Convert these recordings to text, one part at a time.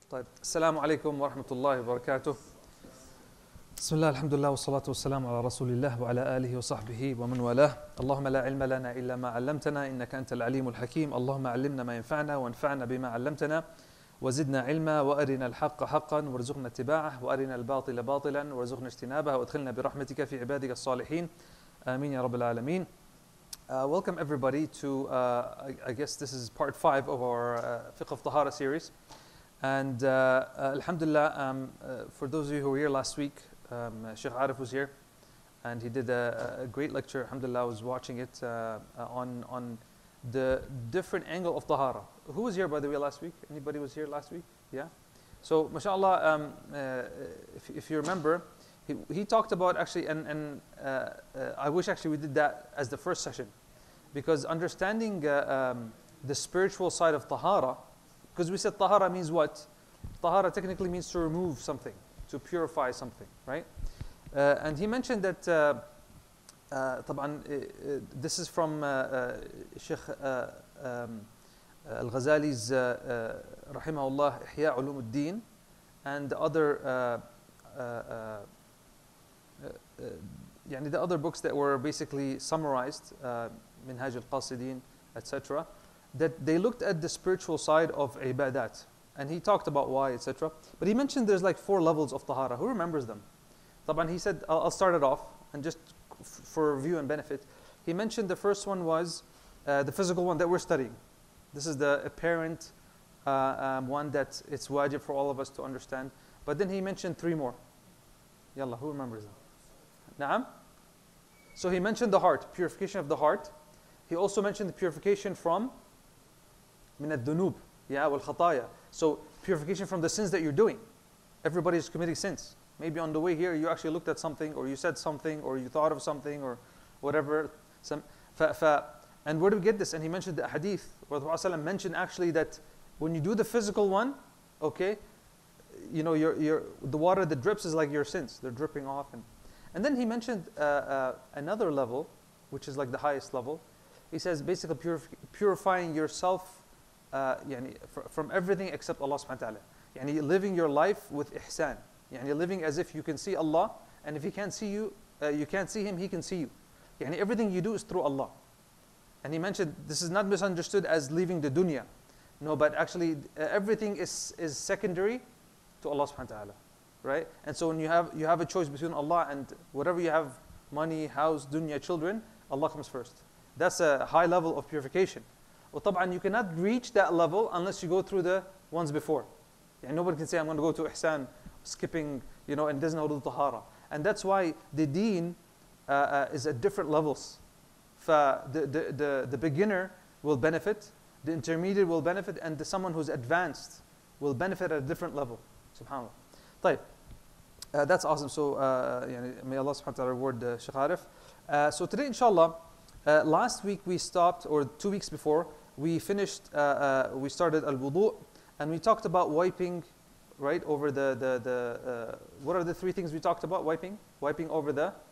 طيب السلام عليكم ورحمة الله وبركاته. بسم الله الحمد لله والصلاة والسلام على رسول الله وعلى آله وصحبه ومن والاه. اللهم لا علم لنا إلا ما علمتنا إنك أنت العليم الحكيم. اللهم علمنا ما ينفعنا وانفعنا بما علمتنا وزدنا علما وأرنا الحق حقا وارزقنا اتباعه وأرنا الباطل باطلا وارزقنا اجتنابه وادخلنا برحمتك في عبادك الصالحين. آمين يا رب العالمين. Welcome everybody to, I guess this is part 5 of our Fiqh of Tahara series. And Alhamdulillah, for those of you who were here last week, Sheikh Arif was here and he did a great lecture. Alhamdulillah, I was watching it on the different angle of Tahara. Who was here, by the way, last week? Anybody was here last week? Yeah? So, mashallah, if you remember, he talked about actually, and I wish actually we did that as the first session, because understanding the spiritual side of Tahara, because we said Tahara means what? Tahara technically means to remove something, to purify something, right? And he mentioned that, this is from Sheikh Al-Ghazali's Rahimahullah Ihya Ulumuddin, and the other books that were basically summarized, Minhaj al-Qasidin, etc., that they looked at the spiritual side of ibadat. And he talked about why, etc. But he mentioned there's like 4 levels of tahara. Who remembers them? Taban, he said, I'll start it off, and just for review and benefit. He mentioned the first one was the physical one that we're studying. This is the apparent one that it's wajib for all of us to understand. But then he mentioned 3 more. Yalla, who remembers them? Na'am? So he mentioned the heart, purification of the heart. He also mentioned the purification from min ad-dunub, wal khataya. So purification from the sins that you're doing. Everybody is committing sins. Maybe on the way here you actually looked at something, or you said something, or you thought of something, or whatever. And where do we get this? And he mentioned the hadith where the Prophet mentioned actually that when you do the physical one, okay, you know, the water that drips is like your sins. They're dripping off. And then he mentioned another level, which is like the highest level. He says basically purifying yourself from everything except Allah subhanahu wa ta'ala. Living your life with ihsan. Living as if you can see Allah, and if He can't see you, you can't see Him, He can see you. Everything you do is through Allah. And he mentioned this is not misunderstood as leaving the dunya. No, but actually everything is secondary to Allah subhanahu wa ta'ala. Right? And so when you have a choice between Allah and whatever you have, money, house, dunya, children, Allah comes first. That's a high level of purification. وطبعا you cannot reach that level unless you go through the ones before. Nobody can say I'm going to go to ihsan, skipping, and doesn't know the tahara. And that's why the deen is at different levels. The beginner will benefit, the intermediate will benefit, and someone who's advanced will benefit at a different level. SubhanAllah. طيب. That's awesome. So may Allah subhanahu wa ta'ala reward Sheikh Arif. So today inshallah, last week we stopped, or 2 weeks before, we finished, we started al-wudu', and we talked about wiping, right, over what are the 3 things we talked about? Wiping over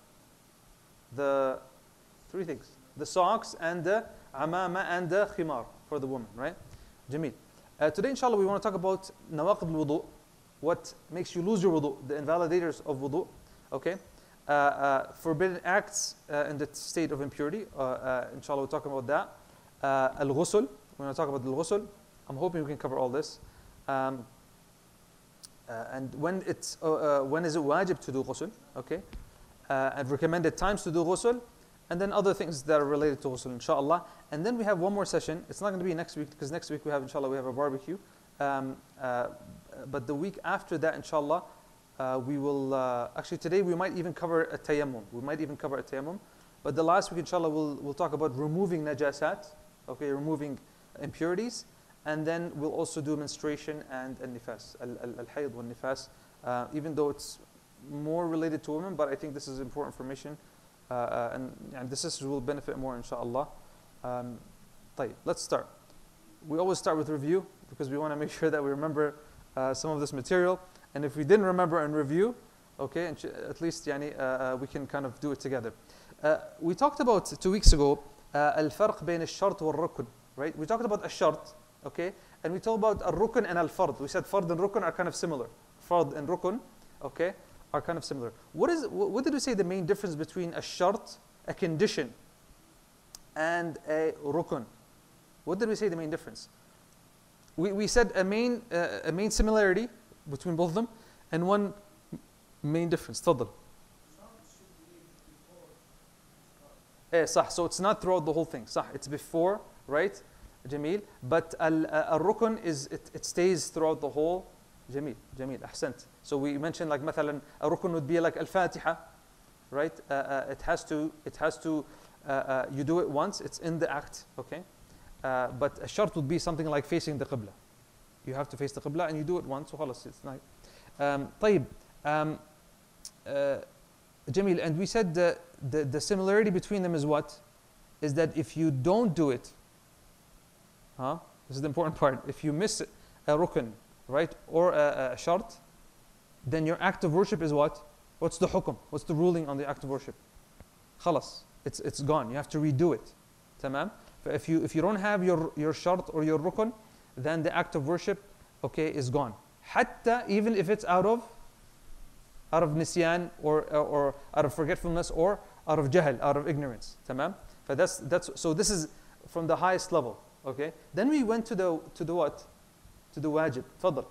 the 3 things. The socks and the amama and the khimar for the woman, right? Jameel. Today inshallah we want to talk about nawaqid al-wudu', what makes you lose your wudu', the invalidators of wudu', okay? Forbidden acts in the state of impurity. Inshallah we're talking about that. Al-ghusl, we're going to talk about al-ghusl. I'm hoping we can cover all this. And when is it wajib to do ghusl, okay? And recommended times to do ghusl, and then other things that are related to ghusl, inshallah. And then we have one more session. It's not going to be next week, because next week we have, inshallah, we have a barbecue. But the week after that, inshallah, we will, actually today we might even cover a tayammum. But the last week, inshallah, we'll talk about removing najasat, okay, removing impurities. And then we'll also do menstruation and nifas, al-hayd wal nifas, even though it's more related to women, but I think this is important information. And this will benefit more, inshallah. Let's start. We always start with review, because we want to make sure that we remember some of this material. And if we didn't remember and review, okay, at least we can kind of do it together. We talked about 2 weeks ago al-farq bayn al-shart wal-rukn, right? We talked about al-shart, okay? And we talked about al-rukn and al-fard. We said fard and rukn are kind of similar. Fard and rukn, okay, are kind of similar. What did we say the main difference between a shart, a condition, and a rukn? What did we say the main difference? We said a main similarity between both of them, and one main difference. تفضل. صح. So it's not throughout the whole thing. صح. It's before, right? جميل. But الركن is it stays throughout the whole. جميل. جميل. أحسنت. So we mentioned like مثلا الركن would be like الفاتحة, right? It has to you do it once. It's in the act, okay? But a shart would be something like facing the qibla. You have to face the qibla and you do it once. So خلاص, it's like. طيب. Jamil, and we said the similarity between them is what? Is that if you don't do it, this is the important part. If you miss a rukn, right, or a shart, then your act of worship is what? What's the hukum? What's the ruling on the act of worship? Khalas, it's gone. You have to redo it. Tamam? If you don't have your shart or your rukn, then the act of worship, okay, is gone. Hatta, even if it's out of nisyan or out of forgetfulness or out of jahl, out of ignorance. Tamam? So this is from the highest level. Okay? Then we went to the what? To the wajib. Tfadl.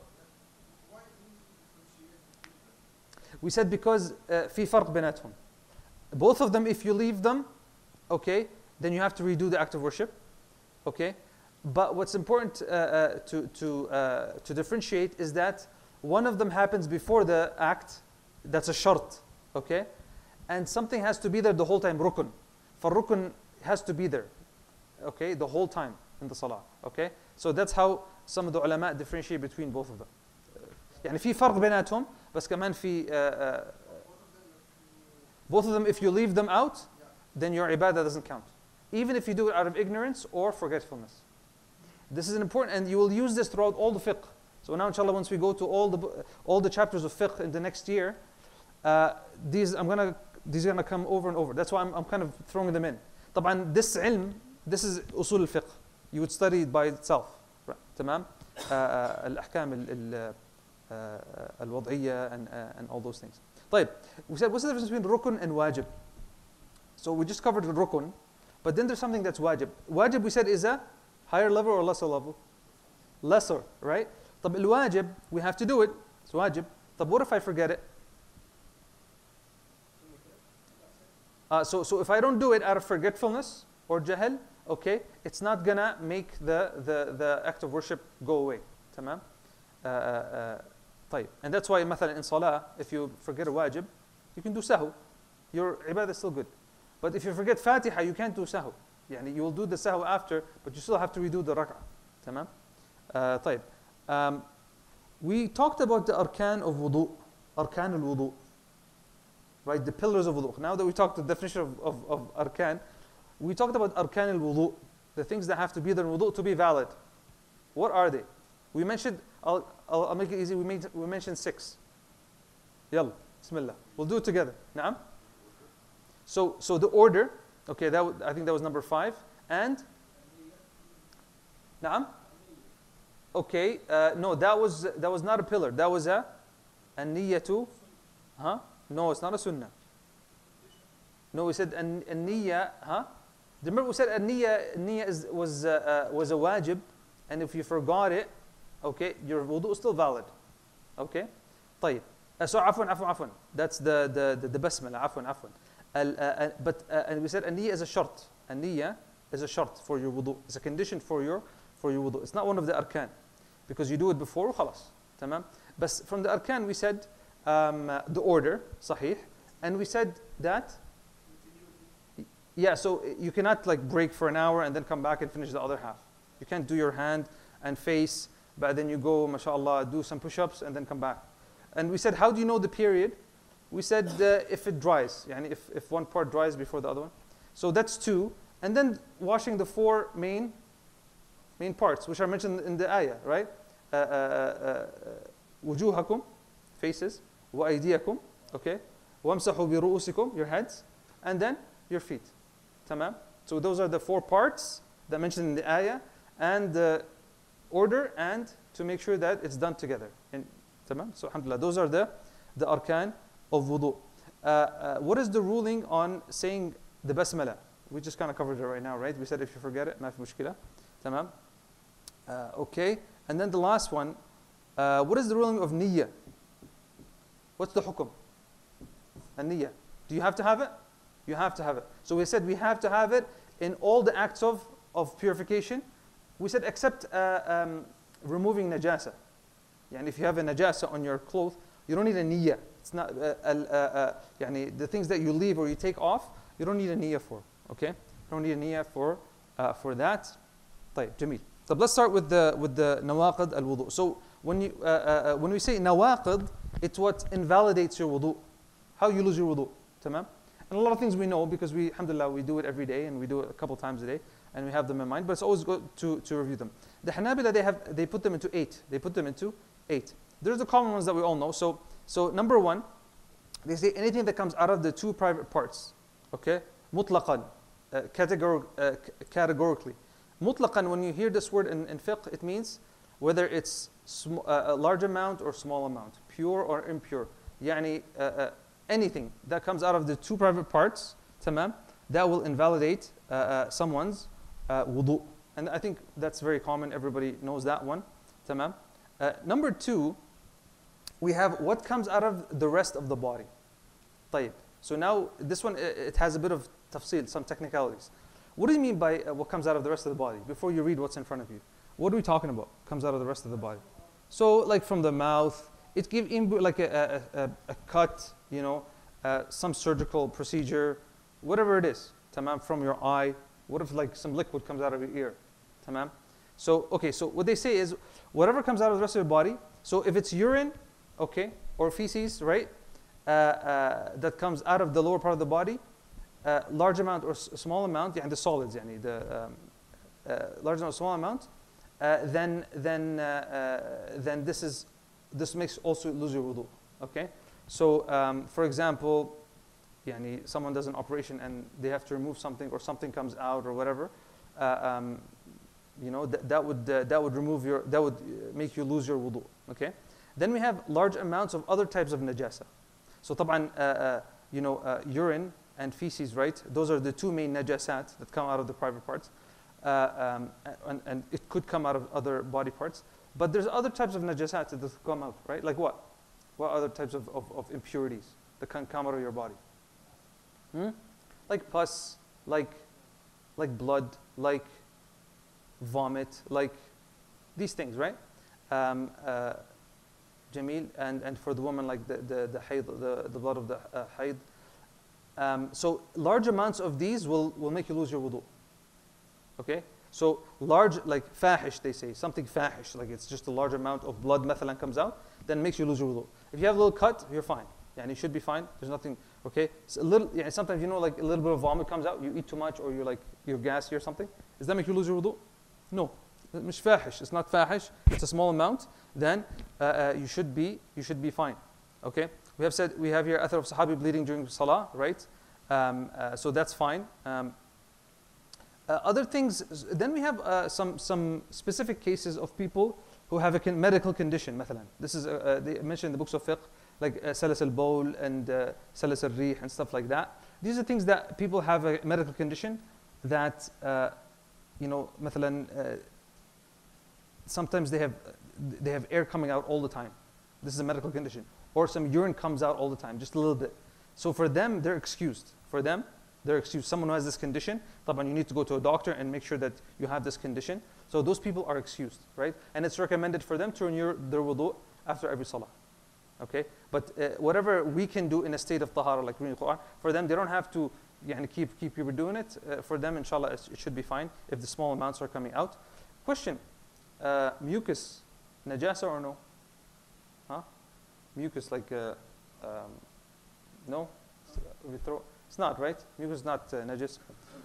We said because في فرق بيناتهم. Both of them, if you leave them, okay, then you have to redo the act of worship. Okay? But what's important to differentiate is that one of them happens before the act. That's a shart, okay? And something has to be there the whole time, rukun. For rukun has to be there, okay, the whole time in the salah, okay? So that's how some of the ulama differentiate between both of them. يعني في فرق بيناتهم بس كمان في both of them, if you leave them out, then your ibadah doesn't count. Even if you do it out of ignorance or forgetfulness. This is important, and you will use this throughout all the fiqh. So now, inshallah, once we go to all the chapters of fiqh in the next year, these are gonna come over and over. That's why I'm kind of throwing them in. طبعا this ilm, this is usul al-fiqh. You would study it by itself. تمام? الأحكام الوضعية and all those things. طيب, we said what's the difference between rukun and wajib? So we just covered the rukun, but then there's something that's wajib. Wajib, we said, is a higher level or lesser level? Lesser, right? طب الواجب, we have to do it. It's wajib. طب what if I forget it? So if I don't do it out of forgetfulness or jahl, okay, it's not gonna make the act of worship go away. تمام? طيب. And that's why مثلا in salah, if you forget a wajib, you can do sahu. Your ibadah is still good. But if you forget Fatiha, you can't do sahu. يعني you will do the sahu after, but you still have to redo the rak'ah. تمام? طيب. We talked about the arkan of wudu, arkan al-wudu. Right, the pillars of wudu. Now that we talked the definition of arkan, we talked about arkan al-wudu, the things that have to be there in wudu to be valid. What are they? We mentioned, I'll make it easy, we mentioned 6. Yalla, bismillah. We'll do it together. Naam? So the order, okay, I think that was number 5. And? Naam? Okay, no, that was not a pillar. That was a niyatu. Huh? No, it's not a sunnah. No, we said a niyya. Huh? Remember we said a niyya was a wajib, and if you forgot it, okay, your wudu is still valid. Okay, طيب. So عفوا. That's the basmala. عفوا. But and we said a niyya is a shart. A niyya is a shart for your wudu. It's a condition for your wudu. It's not one of the arkan, because you do it before. خلاص. تمام. But from the arkan we said the order, sahih, and we said that. Yeah, so you cannot like break for an hour and then come back and finish the other half. You can't do your hand and face, but then you go, mashallah, do some push-ups and then come back. And we said, how do you know the period? We said if it dries, yani if one part dries before the other one. So that's 2. And then washing the 4 main parts, which are mentioned in the ayah, right? وجوهكم, faces, وأيديكم, okay? وامسحوا برؤوسكم, your heads, and then your feet. Tamam? So those are the 4 parts that mentioned in the ayah, and the order and to make sure that it's done together. And tamam? So alhamdulillah, those are the arkan of wudu. What is the ruling on saying the basmala? We just kind of covered it right now, right? We said if you forget it, ما في مشكلة. Tamam? Okay. And then the last one, what is the ruling of niyyah? What's the hukum? And niyyah. Do you have to have it? You have to have it. So we said we have to have it in all the acts of purification. We said except removing najasa. Yani if you have a najasa on your clothes, you don't need a niyyah. It's not yani the things that you leave or you take off, you don't need a niyyah for. Okay? You don't need a niyyah for that. طيب, جميل. So let's start with the nawaqid al-wudu. So when we say nawaqid, it's what invalidates your wudu. How you lose your wudu. Tamam? And a lot of things we know because we, alhamdulillah, we do it every day and we do it a couple times a day and we have them in mind, but it's always good to review them. The Hanabila, they put them into 8. They put them into 8. There's the common ones that we all know. So number 1, they say anything that comes out of the 2 private parts. Okay? Mutlaqan, categorically. Mutlaqan, when you hear this word in fiqh, it means whether it's a large amount or small amount, pure or impure. Yani, anything that comes out of the 2 private parts, tamam, that will invalidate someone's wudu. And I think that's very common. Everybody knows that one. Tamam. Number 2, we have what comes out of the rest of the body. طيب. So now this one, it has a bit of tafsil, some technicalities. What do you mean by what comes out of the rest of the body? Before you read what's in front of you, what are we talking about? Comes out of the rest of the body. So like from the mouth, it gives like a cut, you know, some surgical procedure, whatever it is. Tamam, from your eye. What if like some liquid comes out of your ear? Tamam. So okay, so what they say is whatever comes out of the rest of your body. So if it's urine, okay, or feces, right, that comes out of the lower part of the body, large amount or small amount, yeah, the solids, yani the large amount or small amount, then this makes also lose your wudu. Okay. So for example, yani someone does an operation and they have to remove something or something comes out or whatever, you know, that would make you lose your wudu. Okay. Then we have large amounts of other types of najasa. So طبعا you know, urine and feces, right? Those are the 2 main najasat that come out of the private parts, and it could come out of other body parts. But there's other types of najasat that come out, right? Like what? What other types of impurities that can come out of your body? Like pus, like blood, like vomit, like these things, right? Jamil, and for the woman, like the hayd, the blood of the hayd. So large amounts of these will make you lose your wudu. Okay? So large, like fahish, they say, something fahish, like it's just a large amount of blood mathalan comes out, then makes you lose your wudu. If you have a little cut, you're fine. Yeah, and you should be fine. There's nothing, okay? It's a little, yeah, sometimes, you know, like a little bit of vomit comes out, you eat too much or you're gassy or something. Does that make you lose your wudu? No. It's fahish. It's not fahish. It's a small amount. Then you should be fine. Okay? We have here athar of sahabi bleeding during salah, right? So that's fine. Other things, then we have some specific cases of people who have a medical condition, مثلا. This is, they mentioned in the books of fiqh, like salas al-bawl and salas al-rih and stuff like that. These are things that people have a medical condition that, you know, مثلا, sometimes they have air coming out all the time. This is a medical condition. Or some urine comes out all the time, just a little bit. So for them, they're excused. For them, they're excused. Someone who has this condition, طبعا you need to go to a doctor and make sure that you have this condition. So those people are excused, right? And it's recommended for them to renew their wudu after every salah. Okay? But whatever we can do in a state of tahara, like reading the Quran, for them, they don't have to keep people doing it. For them, inshallah, it should be fine if the small amounts are coming out. Question, mucus, najasa or no? Huh? Mucus, like, no? We throw. It's not, right? Mucus is not najis.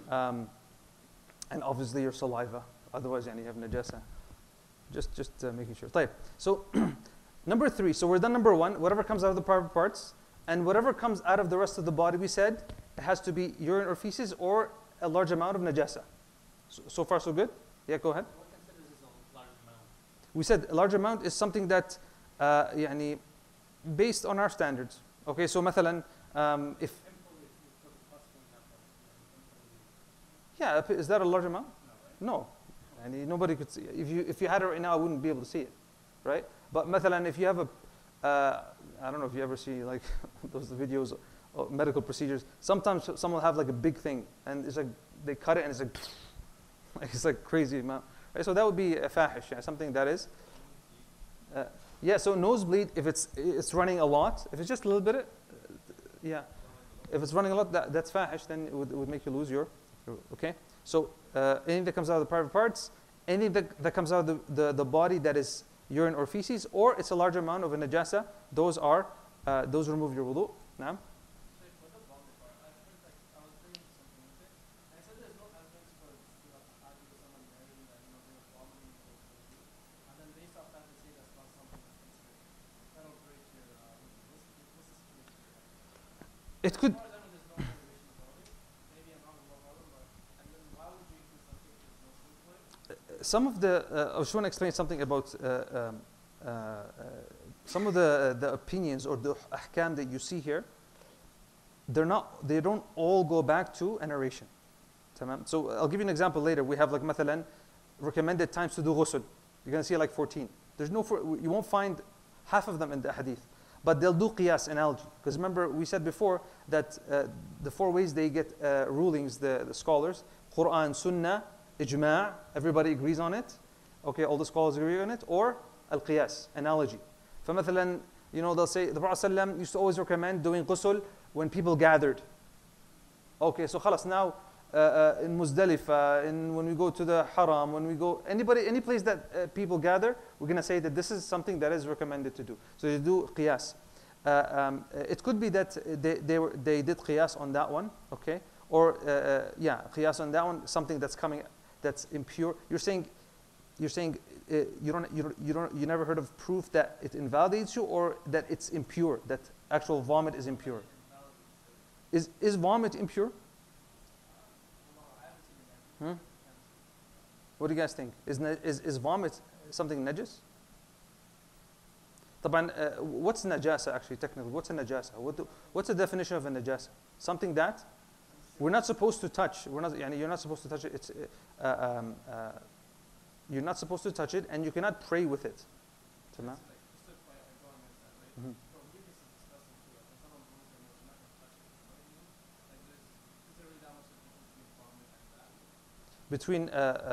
And obviously your saliva. Otherwise, you have najasa. Just making sure. طيب. So, number 3. So we're done number 1. Whatever comes out of the private parts. And whatever comes out of the rest of the body, we said, it has to be urine or feces or a large amount of najasa. So far, so good? Yeah, go ahead. What considers as a large amount? We said a large amount is something that يعني based on our standards. Okay, so مثلا if yeah, is that a large amount? No, and nobody could see. If you had it right now, I wouldn't be able to see it, right? But مثلا if you have a I don't know if you ever see like those videos of medical procedures. Sometimes someone will have like a big thing, and it's like they cut it, and it's like it's like crazy amount. Right? So that would be a fahish, yeah, something that is. Yeah, so nosebleed, if it's running a lot, if it's just a little bit, yeah. If it's running a lot, that's fahish, then it would make you lose your okay? So anything that comes out of the private parts, anything that comes out of the body that is urine or feces, or it's a large amount of a najasa, those remove your wudu. Naam? It could. Some of the I just want to explain something about some of the opinions or the ahkam that you see here. They don't all go back to a narration. تمام? So I'll give you an example later. We have like مثلا recommended times to do ghusl. You're going to see like 14. You won't find half of them in the hadith. But they'll do qiyas, analogy. Because remember, we said before that the 4 ways they get rulings, the scholars, Quran, Sunnah, Ijma', everybody agrees on it. Okay, all the scholars agree on it. Or al-qiyas, analogy. فمثلا, they'll say, the Prophet ﷺ used to always recommend doing ghusl when people gathered. Okay, so khalas, now in Muzdalifah, when we go to the Haram, when we go, any place that people gather, we're going to say that this is something that is recommended to do. So they do qiyas. It could be that they did qiyas on that one, okay? Or, qiyas on that one, something that's impure. You're saying you never heard of proof that it invalidates you, or that it's impure, that actual vomit is impure? Is vomit impure? Hmm? What do you guys think? Is vomit something najis? طبعا, what's najasa actually technically? What's a najasa? What's the definition of a najasa? Something that we're not supposed to touch. You're not supposed to touch it. It's you're not supposed to touch it, and you cannot pray with it. تمام? Between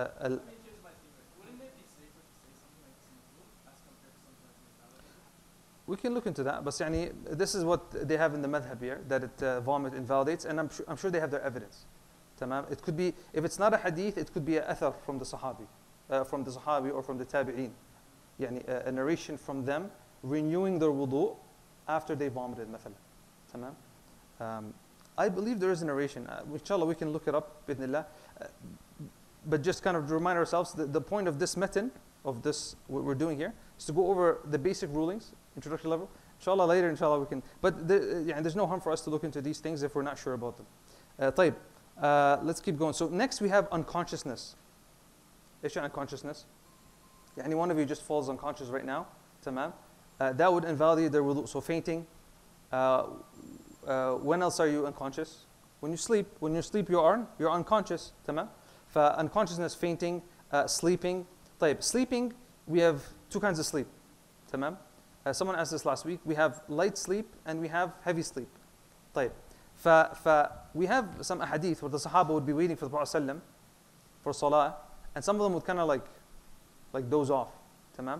we can look into that, but this is what they have in the madhab here, that vomit invalidates, and I'm sure they have their evidence. Tamam? It could be, if it's not a hadith, it could be a athar from the Sahabi or from the Tabi'een. A narration from them renewing their wudu after they vomited, مثلا. Tamam? I believe there is a narration. Inshallah, we can look it up, bidnillah. But just kind of to remind ourselves, the point of this matan, of this, what we're doing here, is to go over the basic rulings, introductory level. Inshallah, later, inshallah, we can. But there's no harm for us to look into these things if we're not sure about them. طيب, let's keep going. So next we have unconsciousness. إيش unconsciousness? Any one of you just falls unconscious right now, تمام? That would invalidate their wudu. So fainting. When else are you unconscious? When you sleep. When you sleep, you're unconscious, تمام? Unconsciousness, fainting, sleeping. طيب, sleeping, we have 2 kinds of sleep. تمام? Someone asked this last week. We have light sleep and we have heavy sleep. طيب. We have some hadith where the Sahaba would be waiting for the Prophet ﷺ for salah, and some of them would kind of like doze off. تمام?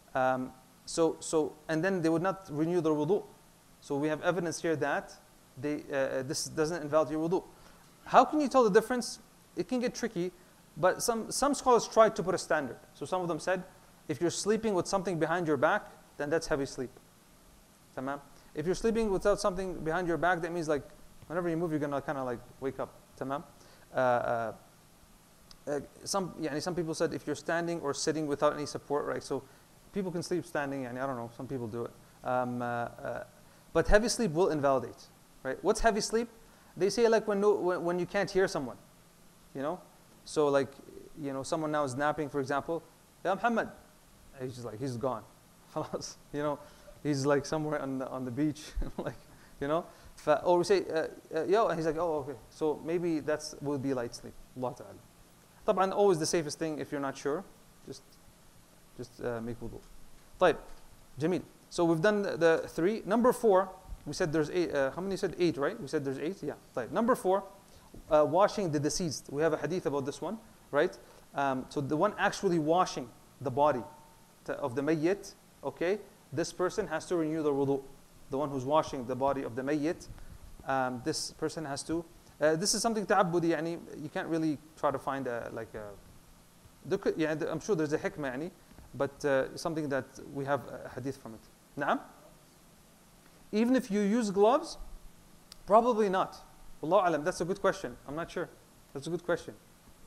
And then they would not renew their wudu. So we have evidence here that this doesn't invalidate your wudu. How can you tell the difference? It can get tricky, but some scholars tried to put a standard. So some of them said, if you're sleeping with something behind your back, then that's heavy sleep. Tamam? If you're sleeping without something behind your back, that means like whenever you move, you're gonna kind of like wake up. Tamam? Some people said if you're standing or sitting without any support, right? So people can sleep standing, and I don't know, some people do it. But heavy sleep will invalidate, right? What's heavy sleep? They say like when you can't hear someone. So like, someone now is napping, for example. Ya Muhammad, He's just like, he's gone. خلاص. You know, he's like somewhere on the beach, like, you know. Or we say, yo, and he's like, oh, okay. So maybe that's will be light sleep. Allah Ta'ala. طبعا always the safest thing if you're not sure, just make wudu. طيب, Jamil. So we've done the 3. Number 4, we said there's 8. How many said 8, right? We said there's 8. Yeah. طيب. Number 4, washing the deceased. We have a hadith about this one, right? So the one actually washing the body of the mayyit, okay? This person has to renew the wudu. The one who's washing the body of the mayyit, this person has to. This is something ta'abbudi, يعني, you can't really try to find يعني, I'm sure there's a hikmah, يعني, but something that we have a hadith from it. Naam? Even if you use gloves, probably not. Wallahu alam, that's a good question. I'm not sure. That's a good question.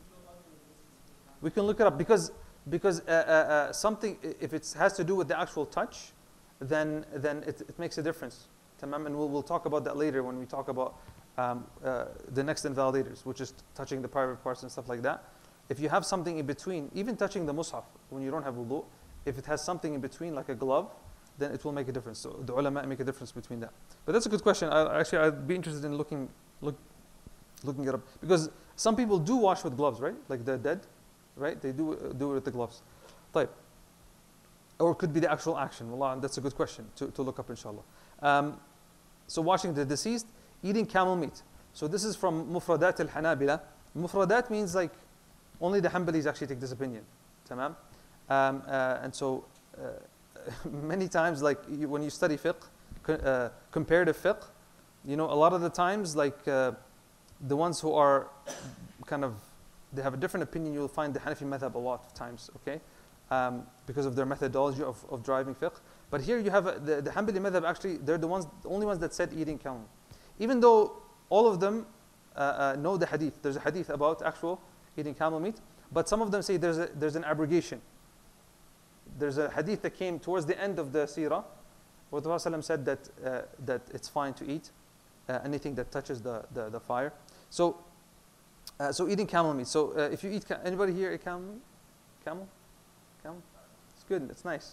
We can look it up because something, if it has to do with the actual touch, then it makes a difference. Tamam, and we'll talk about that later when we talk about the next invalidators, which is touching the private parts and stuff like that. If you have something in between, even touching the mushaf when you don't have wudu, if it has something in between like a glove, then it will make a difference. So the ulama make a difference between that. But that's a good question. I'd be interested in looking it up, because some people do wash with gloves, right? Like the dead, right? They do it with the gloves. طيب. Or it could be the actual action. Wallah, that's a good question to look up, inshallah. So washing the deceased, eating camel meat. So this is from Mufradat al-Hanabila. Mufradat means like only the Hanbalis actually take this opinion. Tamam? And so many times, like when you study fiqh, comparative fiqh, you know, a lot of the times, like the ones who are kind of, they have a different opinion, you'll find the Hanafi madhab a lot of times, okay? Because of their methodology of driving fiqh. But here you have the Hanbali madhab, actually, they're the only ones that said eating camel. Even though all of them know the hadith. There's a hadith about actual eating camel meat. But some of them say there's an abrogation. There's a hadith that came towards the end of the seerah, where the Prophet said that it's fine to eat anything that touches the fire. So eating camel meat. So if you eat, anybody here eat camel meat? Camel? It's good, it's nice.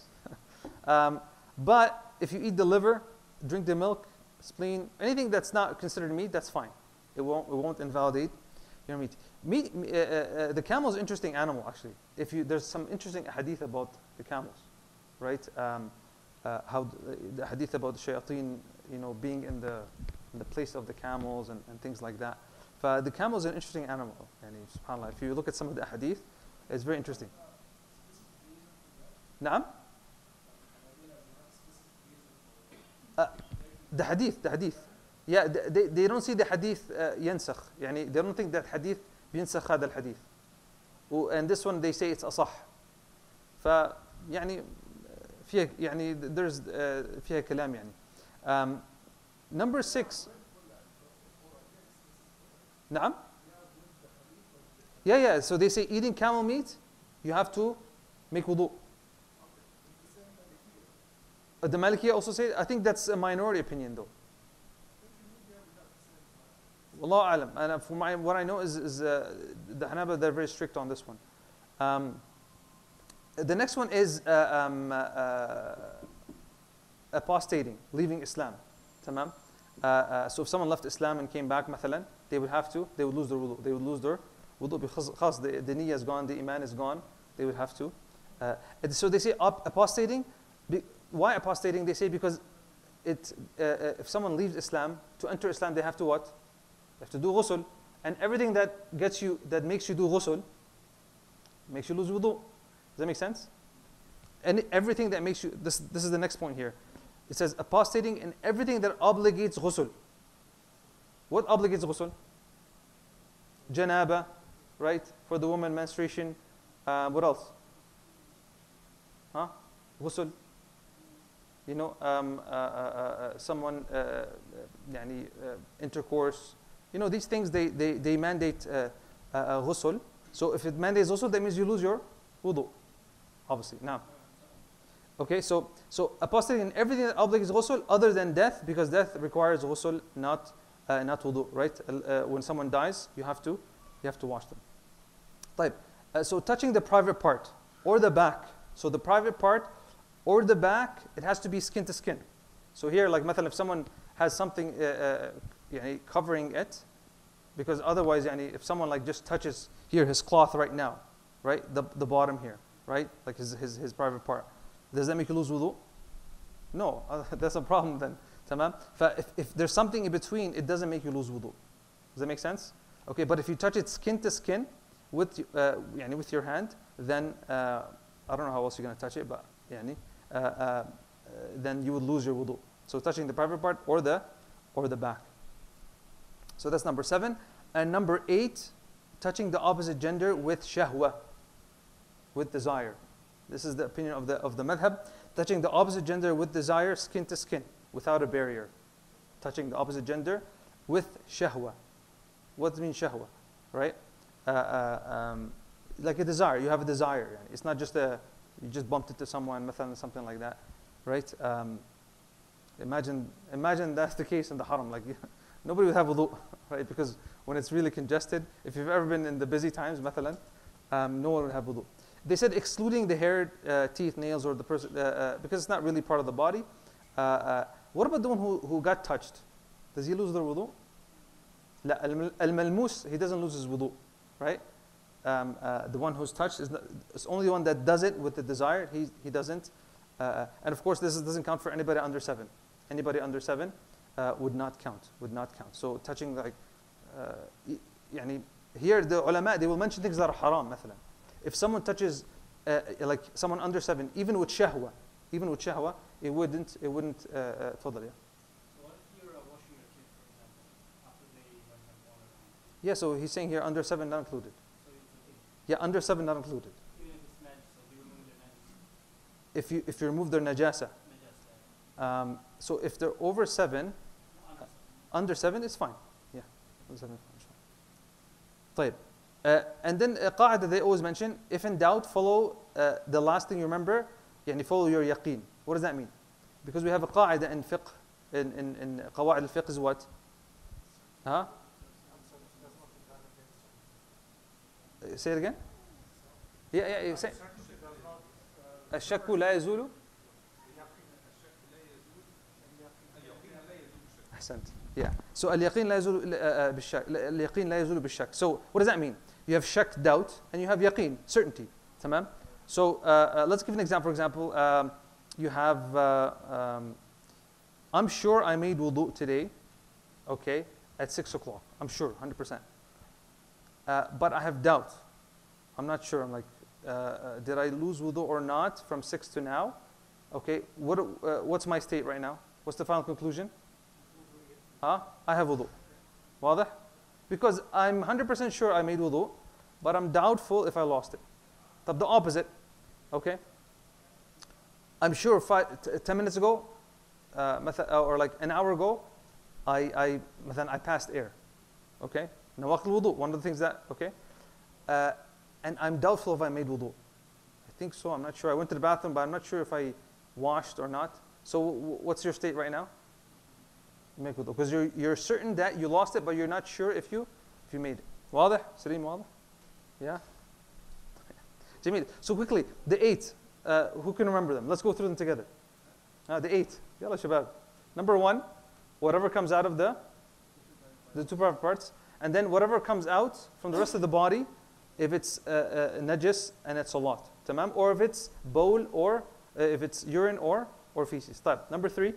But if you eat the liver, drink the milk, spleen, anything that's not considered meat, that's fine. It won't invalidate your meat. The camel is an interesting animal, actually. There's some interesting hadith about the camels, right? How the hadith about the shayateen, you know, being in the place of the camels and things like that. The camel is an interesting animal. Yani, subhanAllah, if you look at some of the hadith, it's very interesting. Naam? The hadith. Yeah, they don't see the hadith ينسخ. يعني they don't think that hadith بينسخ هذا الحديث. And this one they say it's أصح. يعني فيها يعني there's فيها كلام يعني. Number 6. نعم? Yeah. So they say eating camel meat, you have to make wudu. The Malikiya also say, I think that's a minority opinion though. Wallahu alam. And for what I know is the Hanabala, they're very strict on this one. The next one is apostating, leaving Islam. Tamam? So if someone left Islam and came back, مثلا, they would lose their wudu. They would lose their wudu because the niyyah is gone, the iman is gone. They would have to. So they say apostating. Why apostating? They say because if someone leaves Islam, to enter Islam, they have to what? They have to do ghusl. And everything that makes you do ghusl, makes you lose wudu. Does that make sense? And everything that makes you, this is the next point here. It says apostating in everything that obligates ghusl. What obligates ghusl? Janaba, right? For the woman, menstruation. What else? Ghusl. You know, someone, intercourse. You know, these things, they mandate ghusl. So if it mandates ghusl, that means you lose your wudu, obviously. Now, okay, so apostate in everything that obligates ghusl other than death, because death requires ghusl, not wudu, right? When someone dies, you have to wash them. طيب. So touching the private part or the back, So the private part or the back, it has to be skin to skin. So here, like مثلا, if someone has something يعني, covering it, because otherwise, يعني, if someone like just touches here his cloth right now, right, the bottom here, right, like his private part, does that make you lose wudu? No, that's a problem then. تمام. If there's something in between, it doesn't make you lose wudu. Does that make sense? Okay, but if you touch it skin to skin with يعني, with your hand, then I don't know how else you're going to touch it, but يعني, then you would lose your wudu. So touching the private part or the back. So that's number 7. And number 8, touching the opposite gender with shahwa, with desire. This is the opinion of the madhab. Touching the opposite gender with desire, skin to skin, without a barrier. Touching the opposite gender with shahwa. What does it mean shahwa? Right? Like a desire. You have a desire. It's not just you just bumped into someone, something like that. Right? Imagine that's the case in the haram. Like nobody would have wudu, right? Because when it's really congested, if you've ever been in the busy times, no one would have wudu. They said excluding the hair, teeth, nails, or the person, because it's not really part of the body. What about the one who got touched? Does he lose their wudu? Al-malmus, he doesn't lose his wudu, right? The one who's touched is only the one that does it with the desire. He doesn't. And of course, this doesn't count for anybody under 7. Anybody under 7 would not count. So touching like, يعني, here the ulama, they will mention things that are haram. مثلا. If someone touches like someone under 7, even with shahwa, it wouldn't. تفضل يا. So what if you're washing your kid, for example, after they have water? Yeah, so he's saying here under 7 not included. So it's okay. Yeah, under 7 not included. Even if it's najis, so you remove the najis. If you remove their najasa. So if they're over 7, under 7 is fine. Yeah, under 7 is fine. طيب. And then a qaida they always mention, if in doubt, follow the last thing you remember, يعني follow your yaqeen. What does that mean? Because we have a qaida in fiqh, in qawaid al-fiqh is what? Huh? Say it again? Yeah, say. الشك لا يزول. أحسنت. Yeah. So اليقين لا يزول بالشك. اليقين لا يزول بالشك. So what does that mean? You have shak, doubt, and you have yaqeen, certainty. تمام? So let's give an example. For example, you have, I'm sure I made wudu today, okay, at 6 o'clock. I'm sure, 100%. But I have doubt. I'm not sure. I'm like, did I lose wudu or not from 6 to now? Okay, what's my state right now? What's the final conclusion? I have wudu. واضح? Because I'm 100% sure I made wudu, but I'm doubtful if I lost it. But the opposite, okay? I'm sure 10 minutes ago, or like an hour ago, I passed air, okay? Nawaqil wudu, one of the things that, okay? And I'm doubtful if I made wudu. I think so, I'm not sure. I went to the bathroom, but I'm not sure if I washed or not. So what's your state right now? Make wudu. Because you're certain that you lost it, but you're not sure if you made it. واضح؟ سليم واضح? Yeah? جميل. So quickly, the 8. Who can remember them? Let's go through them together. The 8. يلا شباب. Number 1, whatever comes out of the 2 private parts. And then whatever comes out from the rest of the body, if it's najis and it's salat. تمام? Or if it's bowl, or if it's urine or feces. طيب. Number 3.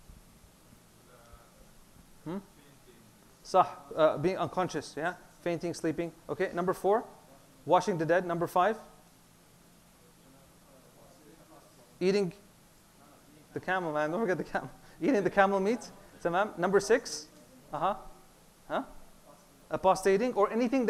صح. Being unconscious, yeah? Fainting, sleeping. Okay, number 4. Washing the dead. Number 5. Eating the camel, man. Don't forget the camel. Eating the camel meat. تمام. Number 6. Apostating, or anything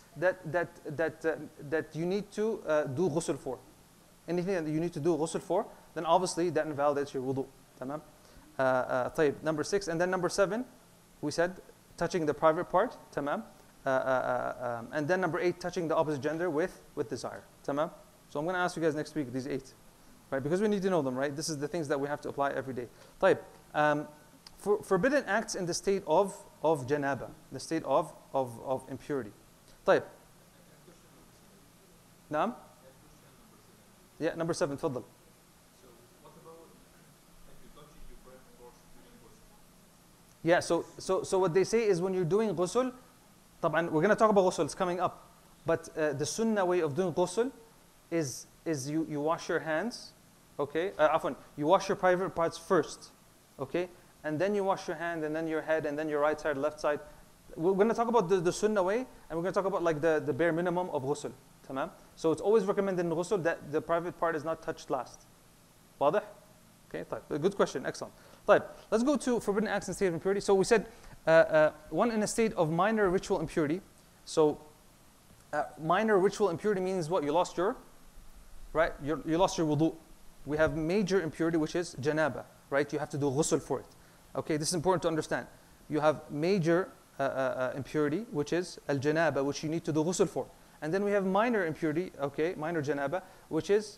that you need to do ghusl for. Anything that you need to do ghusl for, then obviously that invalidates your wudu. تمام. طيب. Number 6. And then number 7, we said touching the private part. تمام. And then number 8, touching the opposite gender with desire. تمام. So I'm going to ask you guys next week these 8. Right? Because we need to know them, right? This is the things that we have to apply every day. طيب. Forbidden acts in the state of janaba, the state of impurity. طيب. نعم. Yeah, number 7, تفضل. So what about if you touch your private parts during ghusl? Yeah, so what they say is when you're doing ghusl, طبعا we're going to talk about ghusl, it's coming up. But the sunnah way of doing ghusl is you wash your hands, okay? عفوا, you wash your private parts first, okay? And then you wash your hand, and then your head, and then your right side, left side. We're going to talk about the sunnah way, and we're going to talk about like the bare minimum of ghusl. تمام? So it's always recommended in ghusl that the private part is not touched last. واضح? Okay, طيب. Good question, excellent. طيب, let's go to forbidden acts in state of impurity. So we said one in a state of minor ritual impurity. So minor ritual impurity means what? You lost your, right? You lost your wudu. We have major impurity, which is janaba, right? You have to do ghusl for it. Okay, this is important to understand. You have major impurity, which is al-janaba, which you need to do ghusl for. And then we have minor impurity, okay, minor janaba, which is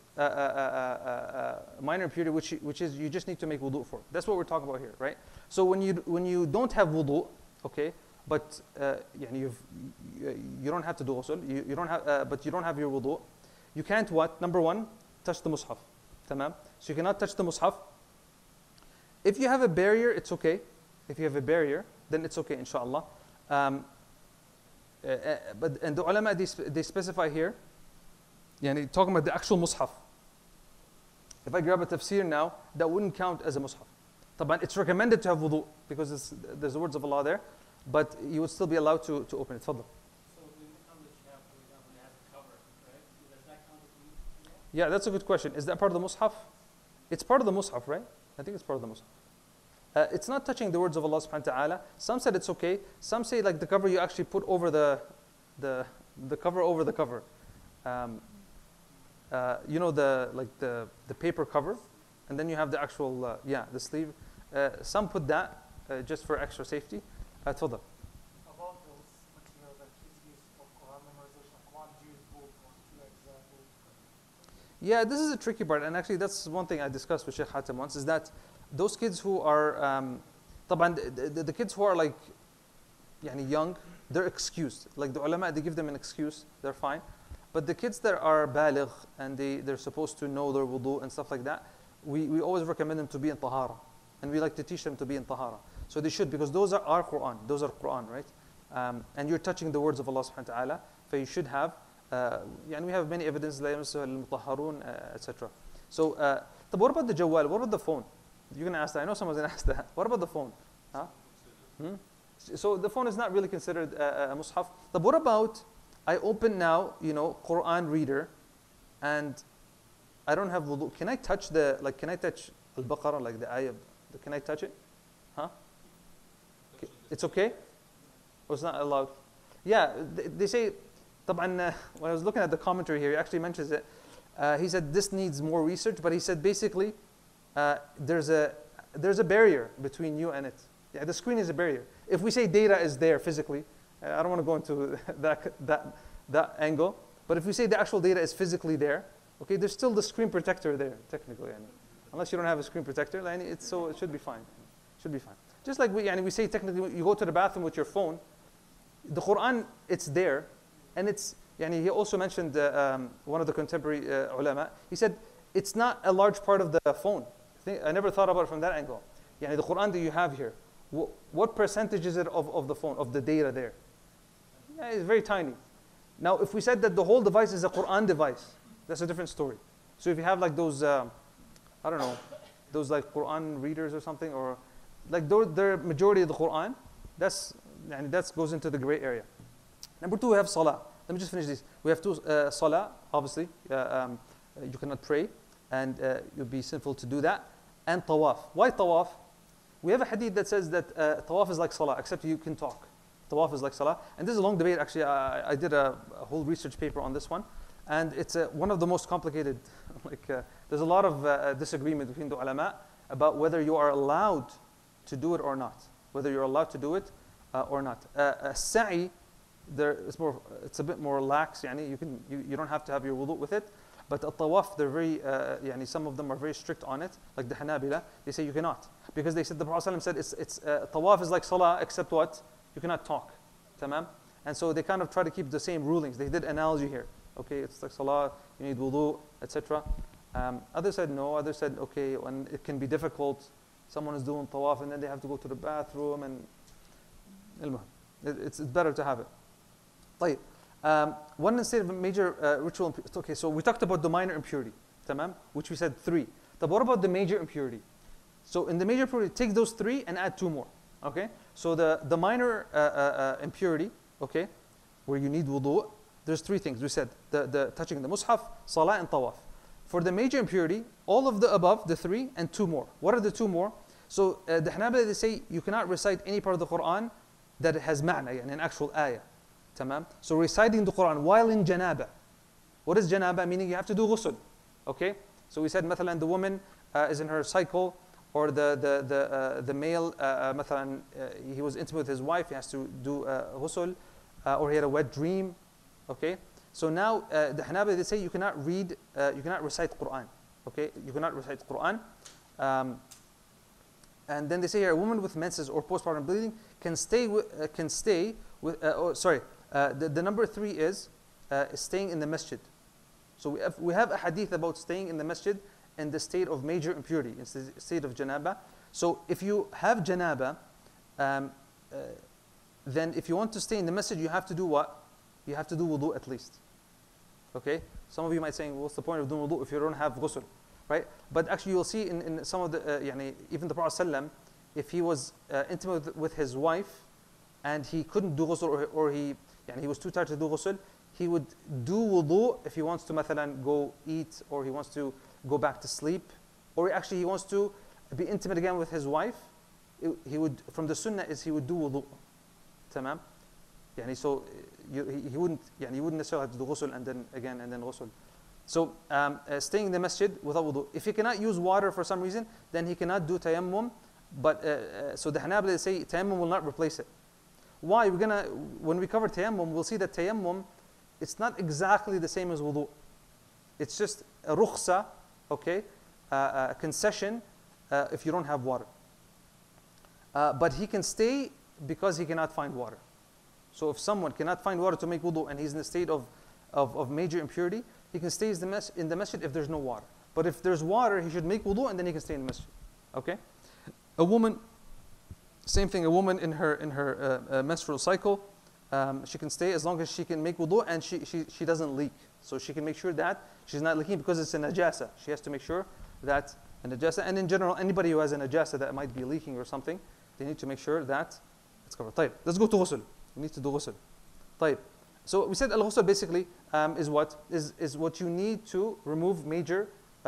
minor impurity, which is you just need to make wudu for. That's what we're talking about here, right? So when you don't have wudu, okay, but you don't have to do ghusl, you don't have, but you don't have your wudu, you can't what? Number 1, touch the mushaf. Tamam? So you cannot touch the mushaf. If you have a barrier, it's okay. If you have a barrier, then it's okay, inshallah. But and the ulama, they specify here, talking about the actual mushaf. If I grab a tafsir now, that wouldn't count as a mushaf. طبعا it's recommended to have wudu because there's the words of Allah there, but you would still be allowed to open it. تفضل. So the Muhammad that you have, for example, it has a cover, right? Does that count as a mushaf? Yeah, that's a good question. Is that part of the mushaf? It's part of the mushaf, right? I think it's part of the mushaf. It's not touching the words of Allah subhanahu wa ta'ala. Some said it's okay. Some say like the cover you actually put over the cover over the cover. The paper cover, and then you have the actual the sleeve. Some put that just for extra safety. تفضل. About those materials that kids use for Quran memorization of Quran, do you use book or two examples? Yeah, this is a tricky part, and actually that's one thing I discussed with Sheikh Hatem once, is that those kids who are, طبعا the kids who are like, young, they're excused. Like the ulama, they give them an excuse, they're fine. But the kids that are baligh and they're supposed to know their wudu and stuff like that, we always recommend them to be in tahara. And we like to teach them to be in tahara. So they should, because those are our Quran. Those are Quran, right? And you're touching the words of Allah subhanahu wa ta'ala. So you should have, we have many evidence, لا يمسه المطهرون, etc. So, but what about the jawwal? What about the phone? You're going to ask that. I know someone's going to ask that. What about the phone? Huh? So the phone is not really considered a mushaf. But what about, I open now, Quran reader, and I don't have wudu. Can I touch Al-Baqarah, like the ayah? Can I touch it? Huh? It's okay? Or it's not allowed? Yeah, they say, طبعا, when I was looking at the commentary here, he actually mentions it. He said this needs more research, but he said basically, there's a barrier between you and it. Yeah, the screen is a barrier. If we say data is there physically, I don't want to go into that angle, but if we say the actual data is physically there, okay, there's still the screen protector there, technically. Unless you don't have a screen protector, so it should be fine. Should be fine. Just like we say technically, you go to the bathroom with your phone, the Quran, it's there, and it's, he also mentioned one of the contemporary ulama, he said, it's not a large part of the phone. I never thought about it from that angle. The Quran that you have here, what percentage is it of the phone, of the data there? Yeah, it's very tiny. Now, if we said that the whole device is a Quran device, that's a different story. So if you have like those, I don't know, those like Quran readers or something, or like they're majority of the Quran, that goes into the gray area. Number 2, we have salah. Let me just finish this. We have 2 salah, obviously. You cannot pray, and it would be sinful to do that. And tawaf. Why tawaf? We have a hadith that says that tawaf is like salah, except you can talk. Tawaf is like salah. And this is a long debate. Actually, I did a whole research paper on this one. And it's one of the most complicated. There's a lot of disagreement between the ulama about whether you are allowed to do it or not. Whether you're allowed to do it or not. Sa'i, it's a bit more lax. You don't have to have your wudu with it. But at-tawaf, they're very, some of them are very strict on it. Like the Hanabila, they say you cannot. Because they said, the Prophet said, tawaf is like salah, except what? You cannot talk. Tamam? And so they kind of try to keep the same rulings. They did analogy here. Okay, it's like salah, you need wudu, etc. Others said no. Others said okay, and it can be difficult. Someone is doing tawaf and then they have to go to the bathroom and it's better to have it. طيب. One instead of a major ritual. Okay, so we talked about the minor impurity, تمام, which we said 3. But what about the major impurity? So in the major impurity, take those 3 and add 2 more. Okay, so the minor impurity, okay, where you need wudu, there's 3 things. We said the touching the mushaf, salah, and tawaf. For the major impurity, all of the above, the 3 and 2 more. What are the 2 more? So the Hanabila, they say you cannot recite any part of the Quran that has ma'na, an actual ayah. Tamam? So reciting the Quran while in janaba. What is janaba? Meaning you have to do ghusl. Okay? So we said, مثلا, the woman is in her cycle, or the male, مثلا, he was intimate with his wife, he has to do ghusl, or he had a wet dream. Okay? So now the Hanabila, they say you cannot read, you cannot recite Quran. Okay? You cannot recite Quran. And then they say here, a woman with menses or postpartum bleeding can stay with, the number 3 is staying in the masjid. So we have a hadith about staying in the masjid in the state of major impurity, in the state of janaba. So if you have janaba, then if you want to stay in the masjid, you have to do what? You have to do wudu at least. Okay? Some of you might say, well, what's the point of doing wudu if you don't have ghusl? Right? But actually you'll see in some of the, even the Prophet ﷺ, if he was intimate with his wife and he couldn't do ghusl, or he was too tired to do ghusl, he would do wudu if he wants to مثلا go eat, or he wants to go back to sleep, or actually he wants to be intimate again with his wife. He would, from the sunnah is he would do wudu. Tamam? So he wouldn't necessarily have to do ghusl and then again and then ghusl. So staying in the masjid without wudu. If he cannot use water for some reason, then he cannot do tayammum. But so the Hanabila say tayammum will not replace it. Why? When we cover tayammum, we'll see that tayammum, it's not exactly the same as wudu. It's just a rukhsa, okay, a concession if you don't have water. But he can stay because he cannot find water. So if someone cannot find water to make wudu and he's in a state of major impurity, he can stay in the masjid if there's no water. But if there's water, he should make wudu and then he can stay in the masjid. Okay? A woman, same thing, a woman in her menstrual cycle, she can stay as long as she can make wudu and she doesn't leak. So she can make sure that she's not leaking because it's a najasa. She has to make sure that a najasa, and in general, anybody who has a najasa that might be leaking or something, they need to make sure that it's covered. طيب, let's go to ghusl. We need to do ghusl. طيب. So we said al-ghusl basically is what? Is what you need to remove major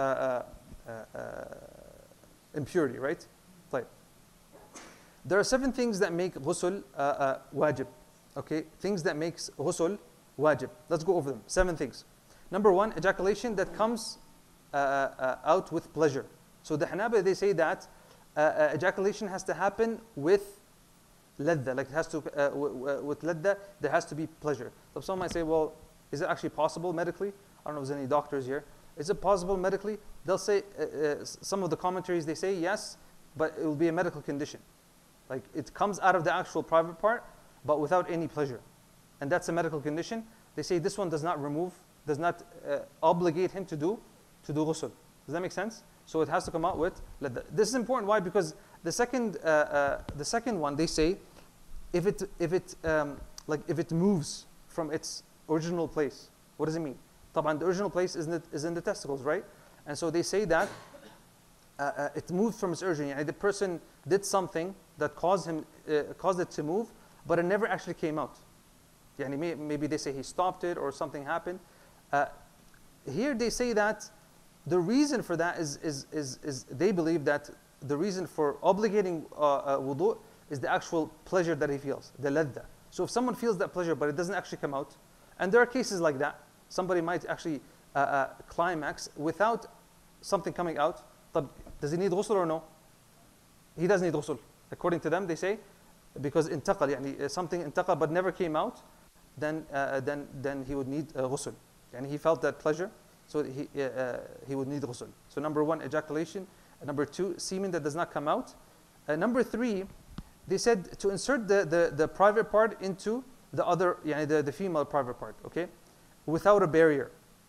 impurity, right? طيب. There are 7 things that make ghusl wajib. Okay, things that makes ghusl wajib. Let's go over them. 7 things. Number 1, ejaculation that comes out with pleasure. So the Hanabila, they say that ejaculation has to happen with ladda, like it has to, with ladda, there has to be pleasure. So some might say, well, is it actually possible medically? I don't know if there's any doctors here. Is it possible medically? They'll say, some of the commentaries, they say yes, but it will be a medical condition. Like it comes out of the actual private part, but without any pleasure. And that's a medical condition. They say this one does not obligate him to do ghusl. Does that make sense? So it has to come out with ladda. This is important. Why? Because the second one, they say, if it moves from its original place, what does it mean? طبعا the original place is in the testicles, right? And so they say that it moved from its origin. The person did something that caused it to move, but it never actually came out. Maybe they say he stopped it or something happened. Here they say that the reason for that is they believe that the reason for obligating wudu is the actual pleasure that he feels, the ladda. So if someone feels that pleasure but it doesn't actually come out, and there are cases like that, somebody might actually climax without something coming out. Does he need ghusl or no? He doesn't need ghusl. According to them, they say, because intaqal, something intaqal but never came out, then he would need ghusl. He felt that pleasure, so he would need ghusl. So number 1, ejaculation. Number 2, semen that does not come out. Number 3, they said to insert the private part into the other, the female private part, okay, without a barrier.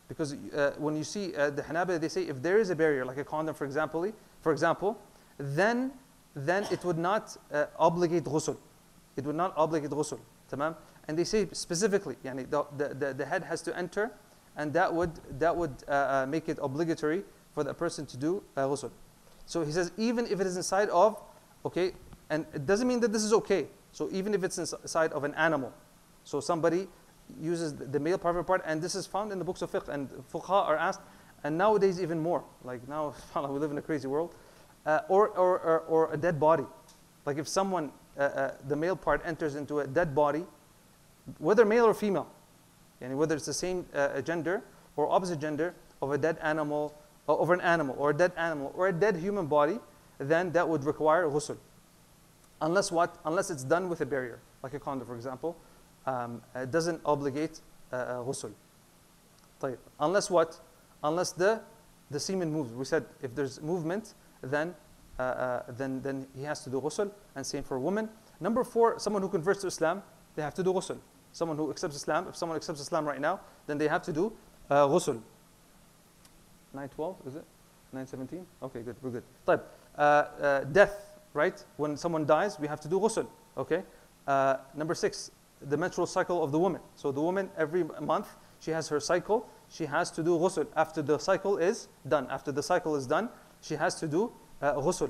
Because when you see the Hanabila, they say if there is a barrier, like a condom, for example, then it would not obligate ghusl. It would not obligate ghusl. Tamam? And they say specifically, yani the head has to enter, and that would make it obligatory for the person to do ghusl. So he says even if it is inside of, okay, and it doesn't mean that this is okay. So even if it's inside of an animal, so somebody uses the male private part, and this is found in the books of fiqh, and fuqaha are asked, and nowadays even more, like now we live in a crazy world, or a dead body. Like if someone, the male part enters into a dead body, whether male or female, and whether it's the same gender or opposite gender of a dead animal, of an animal, or a dead animal, or a dead human body, then that would require ghusl. Unless what? Unless it's done with a barrier, like a condom, for example. It doesn't obligate ghusl. طيب. Unless what? Unless the semen moves. We said if there's movement, then he has to do ghusl, and same for a woman. Number 4, someone who converts to Islam, they have to do ghusl. Someone who accepts Islam, if someone accepts Islam right now, then they have to do ghusl. 9:12, is it? 9:17? Okay, good, we're good. طيب. Death, right? When someone dies, we have to do ghusl. Okay. Number 6, the menstrual cycle of the woman. So the woman, every month, she has her cycle. She has to do ghusl after the cycle is done. After the cycle is done, she has to do ghusl.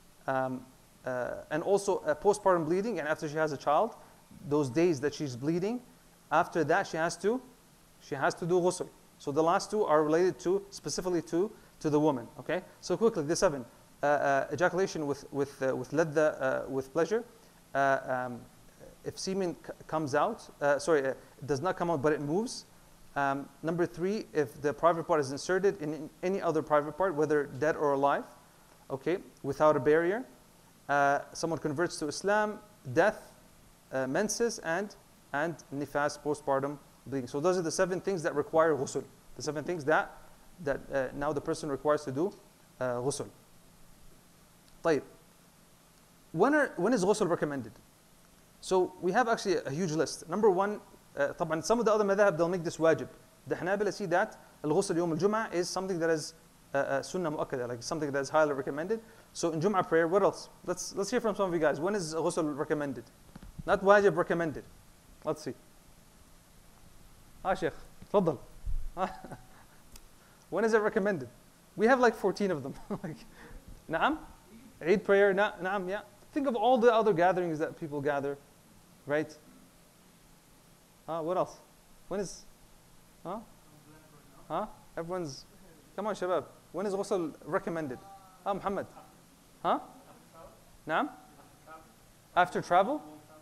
And also postpartum bleeding, and after she has a child, those days that she's bleeding, after that she has to do ghusl. So the last 2 are related to specifically to the woman. Okay. So quickly, the 7, ejaculation with ladha, with pleasure. If semen comes out, it does not come out but it moves. Number 3, if the private part is inserted in any other private part, whether dead or alive, okay, without a barrier. Someone converts to Islam, death, menses, and nifas, postpartum bleeding. So those are the 7 things that require ghusl. The 7 things that now the person requires to do ghusl. طيب. When is ghusl recommended? So we have actually a huge list. Number 1, طبعا some of the other madhab, they'll make this wajib. The Hanabila see that al-ghusl yawm al-jum'ah is something that is sunnah mu'akkada, like something that is highly recommended. So in Jum'ah prayer, what else? Let's hear from some of you guys. When is ghusl recommended? Not wajib, recommended. Let's see. Sheikh, تفضل. When is it recommended? We have like 14 of them. Like, na'am? Eid prayer, na'am, yeah. Think of all the other gatherings that people gather, right? What else? When is? Everyone's. Come on, shabab. When is ghusl recommended? Muhammad. Naam? After travel?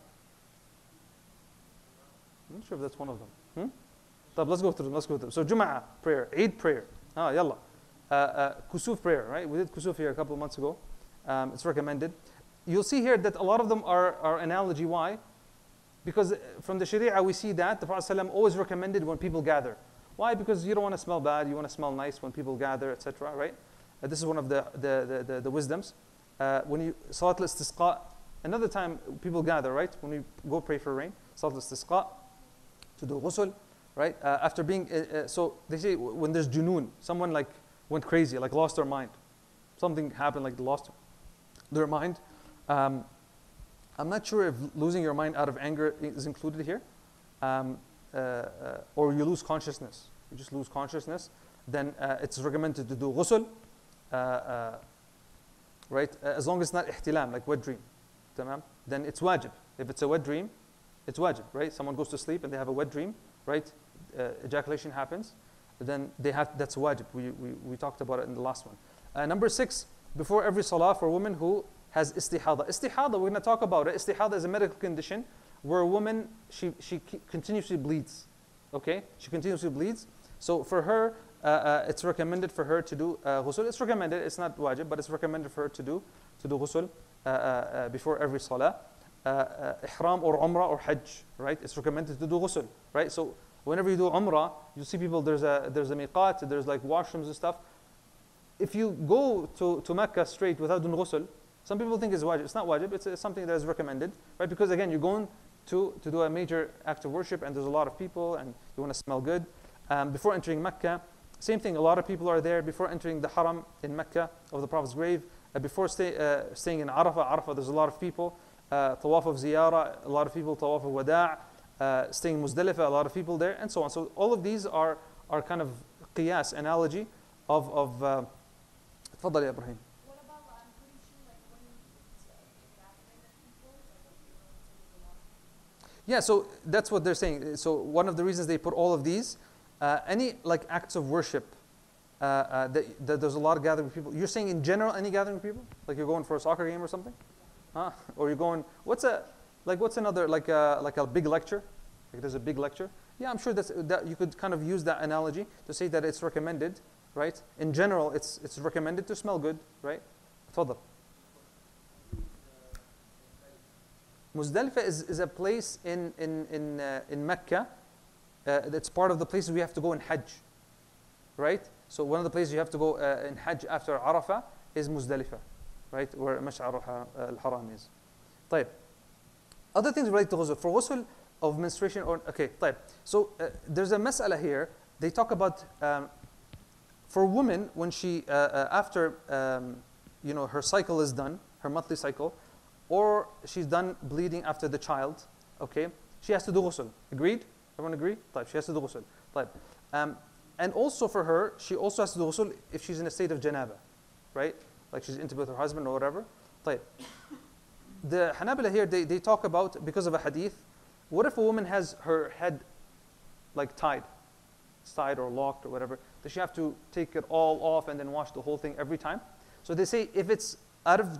I'm not sure if that's one of them. Let's go through them. So Jum'ah prayer, Eid prayer. Yalla. Kusuf prayer, right? We did Kusuf here a couple of months ago. It's recommended. You'll see here that a lot of them are analogy. Why? Because from the Sharia we see that the Prophet ﷺ always recommended when people gather. Why? Because you don't want to smell bad, you want to smell nice when people gather, etc. Right? This is one of the wisdoms. When you Salat al-Istisqa, another time people gather, right? When we go pray for rain, Salat al-Istisqa, to do ghusl, right? After being, so they say when there's junoon, someone like went crazy, like lost their mind. Something happened, like they lost their mind. I'm not sure if losing your mind out of anger is included here, or you lose consciousness. You just lose consciousness. Then it's recommended to do ghusl, right? As long as it's not ihtilam, like wet dream. Tamam? Then it's wajib. If it's a wet dream, it's wajib, right? Someone goes to sleep and they have a wet dream, right? Ejaculation happens, then they have, that's wajib. We talked about it in the last one. Number 6, before every salah for a woman who has istihada. Istihada, we're going to talk about it. Istihada is a medical condition where a woman, she continuously bleeds. Okay? She continuously bleeds. So for her, it's recommended for her to do ghusl. It's recommended, it's not wajib, but it's recommended for her to do ghusl before every salah. Ihram or umrah or hajj, right? It's recommended to do ghusl, right? So whenever you do umrah, you see people, there's a miqat, there's like washrooms and stuff. If you go to Mecca straight without doing ghusl, some people think it's wajib. It's not wajib, it's something that is recommended, right? Because again, you're going to do a major act of worship and there's a lot of people and you want to smell good. before entering Mecca. Same thing, a lot of people are there before entering the Haram in Mecca of the Prophet's grave. Before staying in Arafah, there's a lot of people. Tawaf of Ziyarah, a lot of people. Tawaf of Wada', staying in Muzdalifah, a lot of people there, and so on. So all of these are kind of qiyas, analogy of تفضل يا إبراهيم. What about, I'm pretty sure, like when you gathering of people, like if Yeah, so that's what they're saying. So one of the reasons they put all of these, any like acts of worship, that there's a lot of gathering of people. You're saying in general, any gathering of people? Like you're going for a soccer game or something? Huh? Or you're going, what's another, like a big lecture? Like there's a big lecture? Yeah, I'm sure that you could kind of use that analogy to say that it's recommended, right? In general, it's recommended to smell good, right? تفضل. Muzdalifah is a place in Mecca. It's part of the places we have to go in Hajj, right? So one of the places you have to go in Hajj after Arafah is Muzdalifah, right? Where Mash'ar al-Haram is. طيب. Other things related to ghusl. For ghusl of menstruation or okay, طيب. So there's a mas'ala here. They talk about for women when she after her cycle is done, her monthly cycle, or she's done bleeding after the child, okay, she has to do ghusl. Agreed? Everyone agree? طيب, she has to do ghusl. طيب. And also for her, she also has to do ghusl if she's in a state of janaba, right? Like she's intimate with her husband or whatever. طيب. The Hanabila here, they talk about, because of a hadith, what if a woman has her head like tied or locked or whatever? Does she have to take it all off and then wash the whole thing every time? So they say if it's out of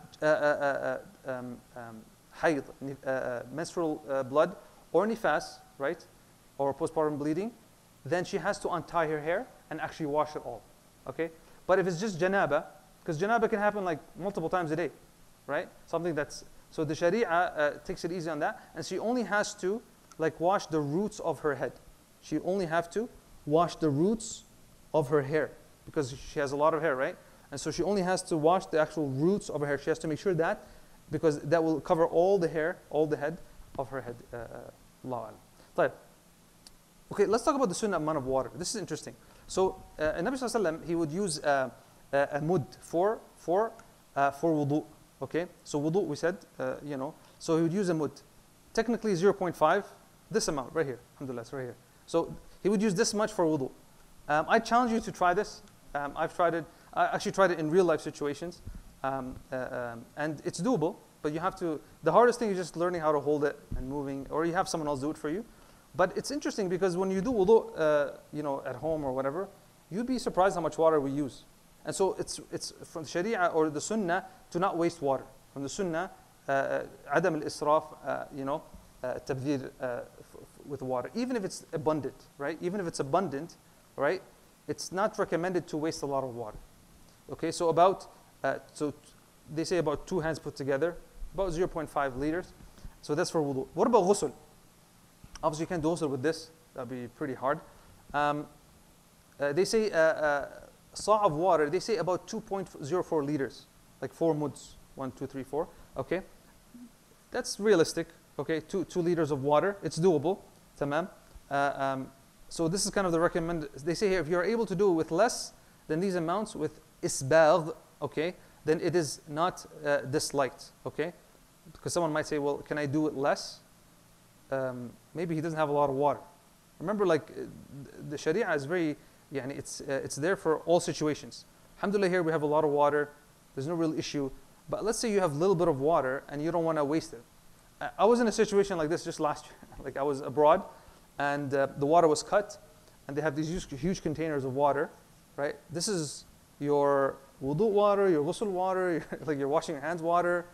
hayd, menstrual blood, or nifas, right, or postpartum bleeding, then she has to untie her hair and actually wash it all, okay? But if it's just janaba, because janaba can happen like multiple times a day, right? Something that's, so the Sharia takes it easy on that, and she only has to like wash the roots of her head. She only have to wash the roots of her hair, because she has a lot of hair, right? And so she only has to wash the actual roots of her hair. She has to make sure that, because that will cover all the hair, all the head of her head. Allah alam. Okay, let's talk about the sunnah amount of water. This is interesting. So, Nabi Sallallahu Alaihi Wasallam, he would use a mud for wudu. Okay, so wudu we said, so he would use a mud. Technically 0.5, this amount right here. Alhamdulillah, it's right here. So he would use this much for wudu. I challenge you to try this. I've tried it. I actually tried it in real life situations, and it's doable. But you have to. The hardest thing is just learning how to hold it and moving, or you have someone else do it for you. But it's interesting because when you do wudu, at home or whatever, you'd be surprised how much water we use. And so it's from the Sharia or the Sunnah to not waste water. From the Sunnah, عدم الإسراف, tabdhir with water, even if it's abundant, right? Even if it's abundant, right? It's not recommended to waste a lot of water. Okay, so they say about 2 hands put together, about 0.5 liters. So that's for wudu. What about ghusl? Obviously, you can't do ghusl with this. That'd be pretty hard. They say saw of water. They say about 2.04 liters, like 4 muds. 1, 2, 3, 4. Okay, that's realistic. Okay, 2 liters of water. It's doable. Tamam. So this is kind of the recommended. They say here, if you're able to do it with less than these amounts, with isbagh, okay, then it is not disliked. Okay, because someone might say, well, can I do it less? Maybe he doesn't have a lot of water. Remember, like the Sharia is very, it's there for all situations. Alhamdulillah, here we have a lot of water. There's no real issue. But let's say you have a little bit of water and you don't want to waste it. I was in a situation like this just last year. Like I was abroad, and the water was cut, and they have these huge containers of water, right? This is your wudu water, your ghusl water, like your washing your hands water,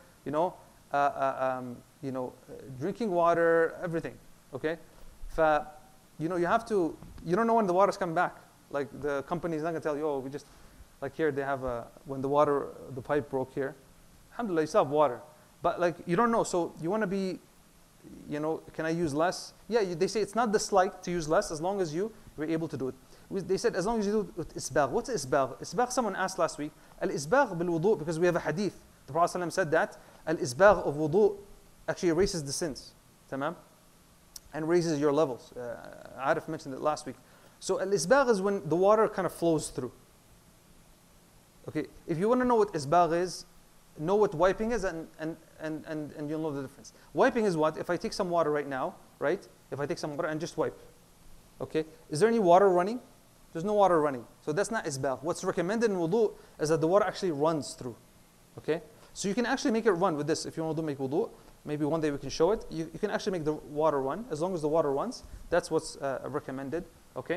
drinking water, everything. Okay, you have to. You don't know when the water's coming back. Like the company's not gonna tell you, oh, we just, like here they have when the pipe broke here. Alhamdulillah, you still have water, but like you don't know. So you want to be, can I use less? Yeah, they say it's not disliked to use less as long as you were able to do it. They said as long as you do it with isbagh. What's isbagh? Isbagh, someone asked last week. Al-isbagh bil wudu, because we have a hadith. The Prophet ﷺ said that al-isbagh of wudu actually erases the sins, tamam, and raises your levels. Arif mentioned it last week. So al-isbagh is when the water kind of flows through. Okay, if you want to know what isbagh is, know what wiping is, and you'll know the difference. Wiping is what? If I take some water right now, right? If I take some water and just wipe, okay? Is there any water running? There's no water running. So that's not isbagh. What's recommended in wudu is that the water actually runs through, okay? So you can actually make it run with this. If you want to make wudu, maybe one day we can show it. You can actually make the water run. As long as the water runs, that's what's recommended, okay?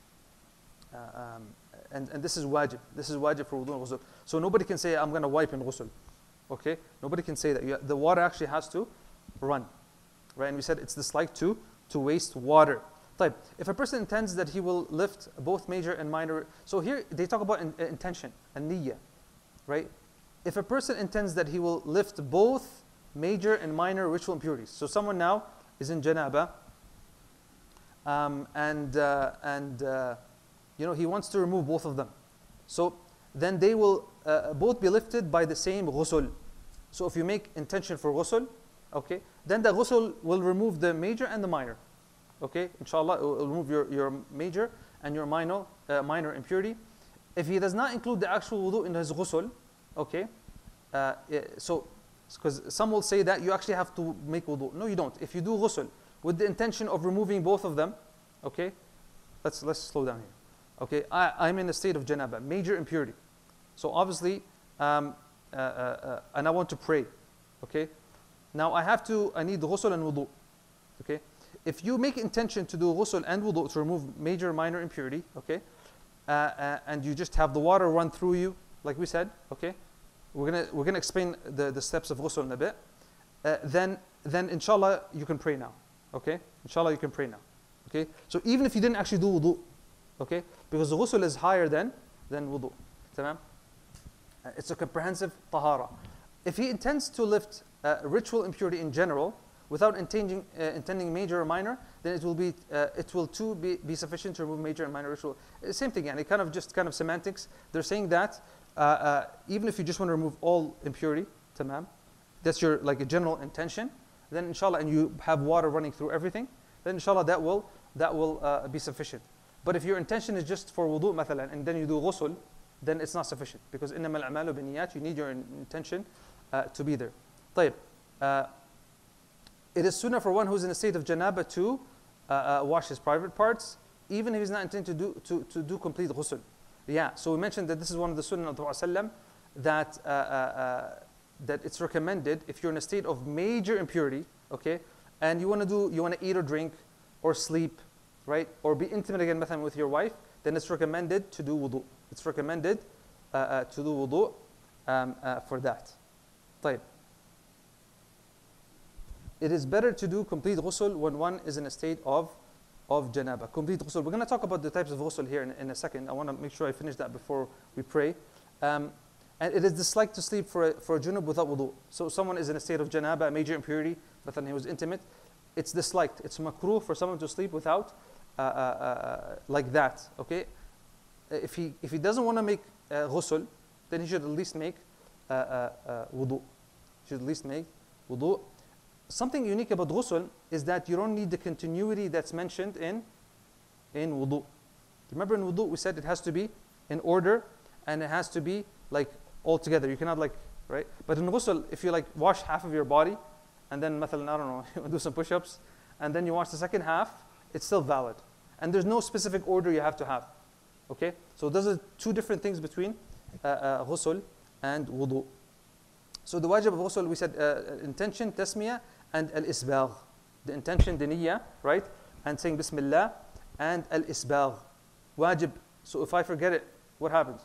And this is wajib. This is wajib for wudu and ghusl. So nobody can say, I'm going to wipe in ghusl. Okay? Nobody can say that. The water actually has to run. Right? And we said it's dislike to waste water. Type. If a person intends that he will lift both major and minor, so here they talk about intention and niyyah. Right? If a person intends that he will lift both major and minor ritual impurities. So someone now is in janaba, he wants to remove both of them. So then they will both be lifted by the same ghusl. So if you make intention for ghusl, okay, then the ghusl will remove the major and the minor. Okay, inshallah, it will remove your major and your minor impurity. If he does not include the actual wudu in his ghusl, okay, so because some will say that you actually have to make wudu. No, you don't. If you do ghusl with the intention of removing both of them, okay, let's slow down here. Okay, I'm in a state of janaba, major impurity. So obviously, and I want to pray. Okay, now I need ghusl and wudu. Okay, if you make intention to do ghusl and wudu to remove major, minor impurity, okay, and you just have the water run through you, like we said, okay, we're gonna explain the steps of ghusl in a bit. Then inshallah you can pray now. Okay, inshallah you can pray now. Okay, so even if you didn't actually do wudu, okay, because the ghusl is higher than wudu. Tamam? It's a comprehensive tahara. If he intends to lift ritual impurity in general without intending major or minor, then it will too be sufficient to remove major and minor ritual. Same thing, and kind of semantics. They're saying that even if you just want to remove all impurity, tamam, that's your like a general intention, then inshallah, and you have water running through everything, then inshallah that will be sufficient. But if your intention is just for wudu, مثلا, and then you do ghusl, then it's not sufficient. Because إنما الأعمال بالنيات, you need your intention to be there. طيب. It is sunnah for one who's in a state of janaba to wash his private parts, even if he's not intending to do complete ghusl. Yeah, so we mentioned that this is one of the sunnah of the Prophet that it's recommended if you're in a state of major impurity, okay, and you want to eat or drink or sleep, right, or be intimate again with your wife, then it's recommended to do wudu. It's recommended to do wudu for that. طيب. It is better to do complete ghusl when one is in a state of janaba. Complete ghusl. We're going to talk about the types of ghusl here in a second. I want to make sure I finish that before we pray. And it is disliked to sleep for a junub without wudu. So someone is in a state of janaba, a major impurity, but then he was intimate. It's disliked. It's makruh for someone to sleep without like that. Okay. If he doesn't want to make ghusl, then he should at least make wudu. Should at least make wudu. Something unique about ghusl is that you don't need the continuity that's mentioned in wudu. Remember in wudu we said it has to be in order and it has to be like all together. You cannot like, right? But in ghusl, if you like wash half of your body and then مثلا, I don't know, you do some push-ups and then you wash the second half, it's still valid. And there's no specific order you have to have. Okay? So those are two different things between ghusl and wudu. So the wajib of ghusl, we said intention, tasmiyah, and al-isbagh. The intention, the niyyah, right? And saying Bismillah, and al-isbagh. Wajib. So if I forget it, what happens?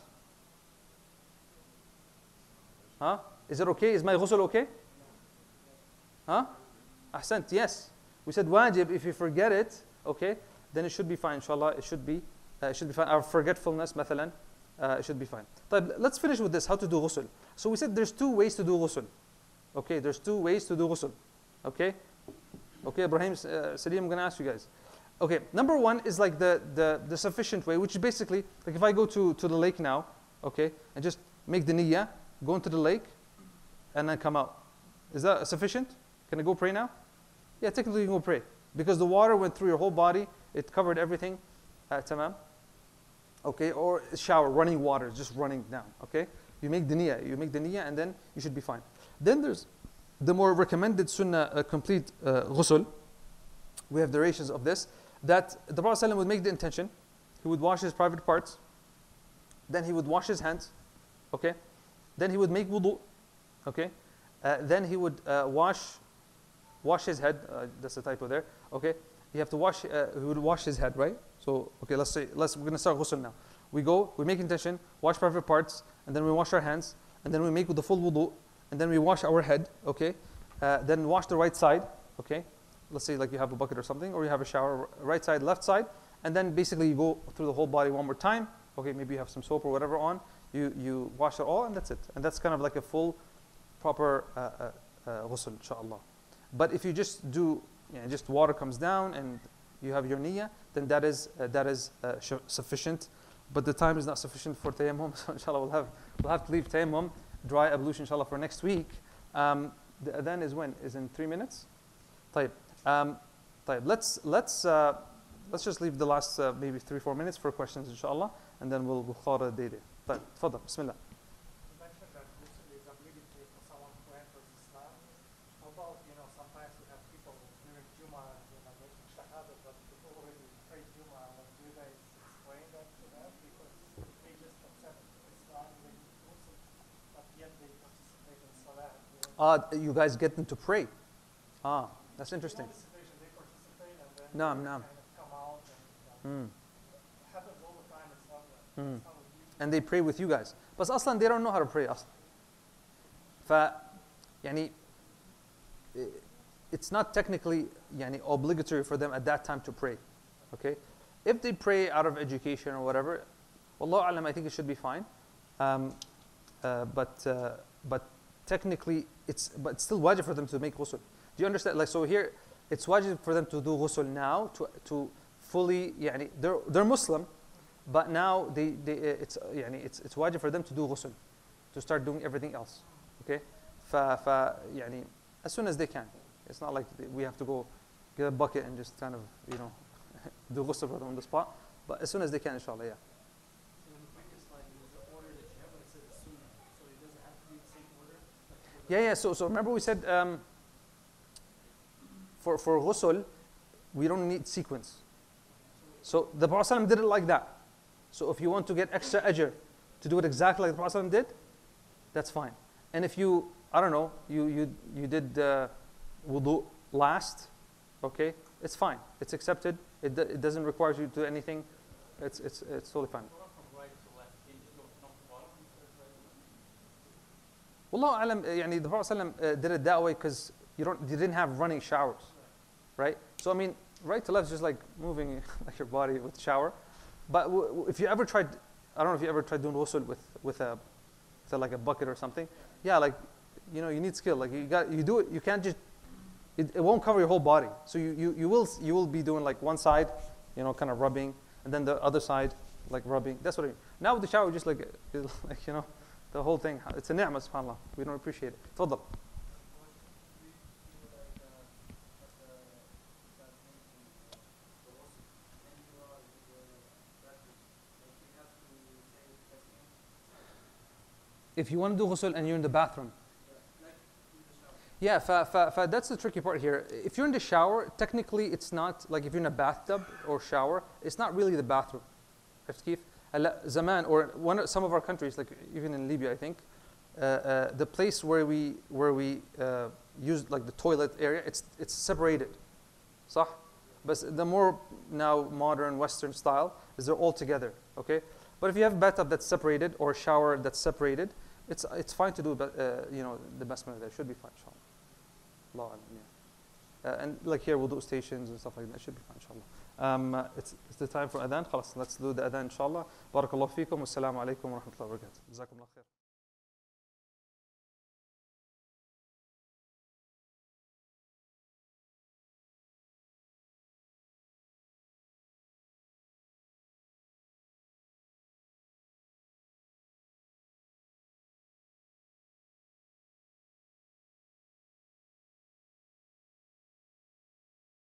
Huh? Is it okay? Is my ghusl okay? Huh? Ahsant, yes. We said wajib, if you forget it, okay, then it should be fine, inshallah. It should be fine. Our forgetfulness, mathalan, it should be fine. But let's finish with this, how to do ghusl. So we said there's two ways to do ghusl. Okay, there's two ways to do ghusl. Okay? Okay, Ibrahim, Salim, I'm going to ask you guys. Okay, number one is like the sufficient way, which is basically, like if I go to the lake now, okay, and just make the niyyah, go into the lake, and then come out. Is that sufficient? Can I go pray now? Yeah, technically you can go pray. Because the water went through your whole body, it covered everything, Tamam. Okay, or shower, running water, just running down. Okay, you make the niyyah, and then you should be fine. Then there's the more recommended sunnah, complete ghusl. We have durations of this. That the Prophet ﷺ would make the intention, he would wash his private parts, then he would wash his hands, okay, then he would make wudu, okay, then he would wash his head. That's the typo there. Okay, you have to wash. He would wash his head, right? So okay, we're gonna start ghusl now. We make intention, wash private parts, and then we wash our hands, and then we make the full wudu, and then we wash our head, okay? Then wash the right side, okay? Let's say like you have a bucket or something, or you have a shower, right side, left side, and then basically you go through the whole body one more time. Okay, maybe you have some soap or whatever on. You wash it all, and that's it. And that's kind of like a full, proper ghusl, inshallah. But if you just do, just water comes down and you have your niyyah, then that is sufficient. But the time is not sufficient for tayammum, so inshallah we'll have to leave tayammum, dry ablution inshallah for next week. The adhan is when? Is in 3 minutes? طيب. Let's just leave the last maybe 3-4 minutes for questions inshallah, and then we'll call it a day. طيب, تفضل, بسم الله. You mentioned that ghusl is obligatory for someone who enters Islam. How about, sometimes we have people during Jummah, making shahada, but they already prayed Jummah. Do you guys explain that to them? Because they just accept Islam, they need ghusl, but yet they participate in salah. You guys get them to pray. That's interesting. In this situation, they participate and then Naam, they naam. kind of come out and it happens all the time. It's not Mm. it's not with you. And they pray with you guys. But أصلا they don't know how to pray أصلا. يعني it's not technically obligatory for them at that time to pray. Okay? If they pray out of education or whatever, Wallahu alam, I think it should be fine. But technically, it's still wajib for them to make ghusl. Do you understand? Like, so here, it's wajib for them to do ghusl now to fully, they're Muslim, but now it's wajib for them to do ghusl, to start doing everything else. Okay? As soon as they can. It's not like we have to go get a bucket and just kind of, do ghusl for them on the spot. But as soon as they can, inshallah, yeah. So in the previous slide, there was the order that you have, but it says sunnah. So it doesn't have to be the same order. Yeah. So remember we said for ghusl, we don't need sequence. So the Prophet ﷺ did it like that. So if you want to get extra ajr to do it exactly like the Prophet ﷺ did, that's fine. And if you, I don't know, you did wudu last, okay, it's fine. It's accepted. It doesn't require you to do anything. It's totally fine. From right to left, can you just go from top to bottom instead of right to left? Wallahu alam, the Prophet ﷺ did it that way because you didn't have running showers, right? So I mean, right to left is just like moving like your body with shower. But if you ever tried, I don't know if you ever tried doing ghusl with like a bucket or something. Yeah, like you need skill. Like you do it. You can't just. It won't cover your whole body. So you will be doing like one side, kind of rubbing, and then the other side like rubbing. That's what I mean. Now with the shower, just like the whole thing. It's a ni'mah, subhanAllah. We don't appreciate it. تفضل. If you want to do ghusl and you're in the bathroom. Yeah, that's the tricky part here. If you're in the shower, technically it's not, like if you're in a bathtub or shower, it's not really the bathroom. عرفت كيف؟ هلا زمان, or some of our countries, like even in Libya, I think, the place where we use like the toilet area, it's separated. صح? But the more now modern Western style is they're all together. Okay? But if you have a bathtub that's separated or a shower that's separated, it's fine to do, the basmala there should be fine, inshallah. Allah alam, yeah. And like here, we'll do stations and stuff like that. Should be fine, inshallah. It's the time for adhan. خلاص, let's do the adhan, inshallah. Barakallahu feekum. Wassalamu alaikum wa rahmatullahi wa barakatuh. Jazakum Allah khair.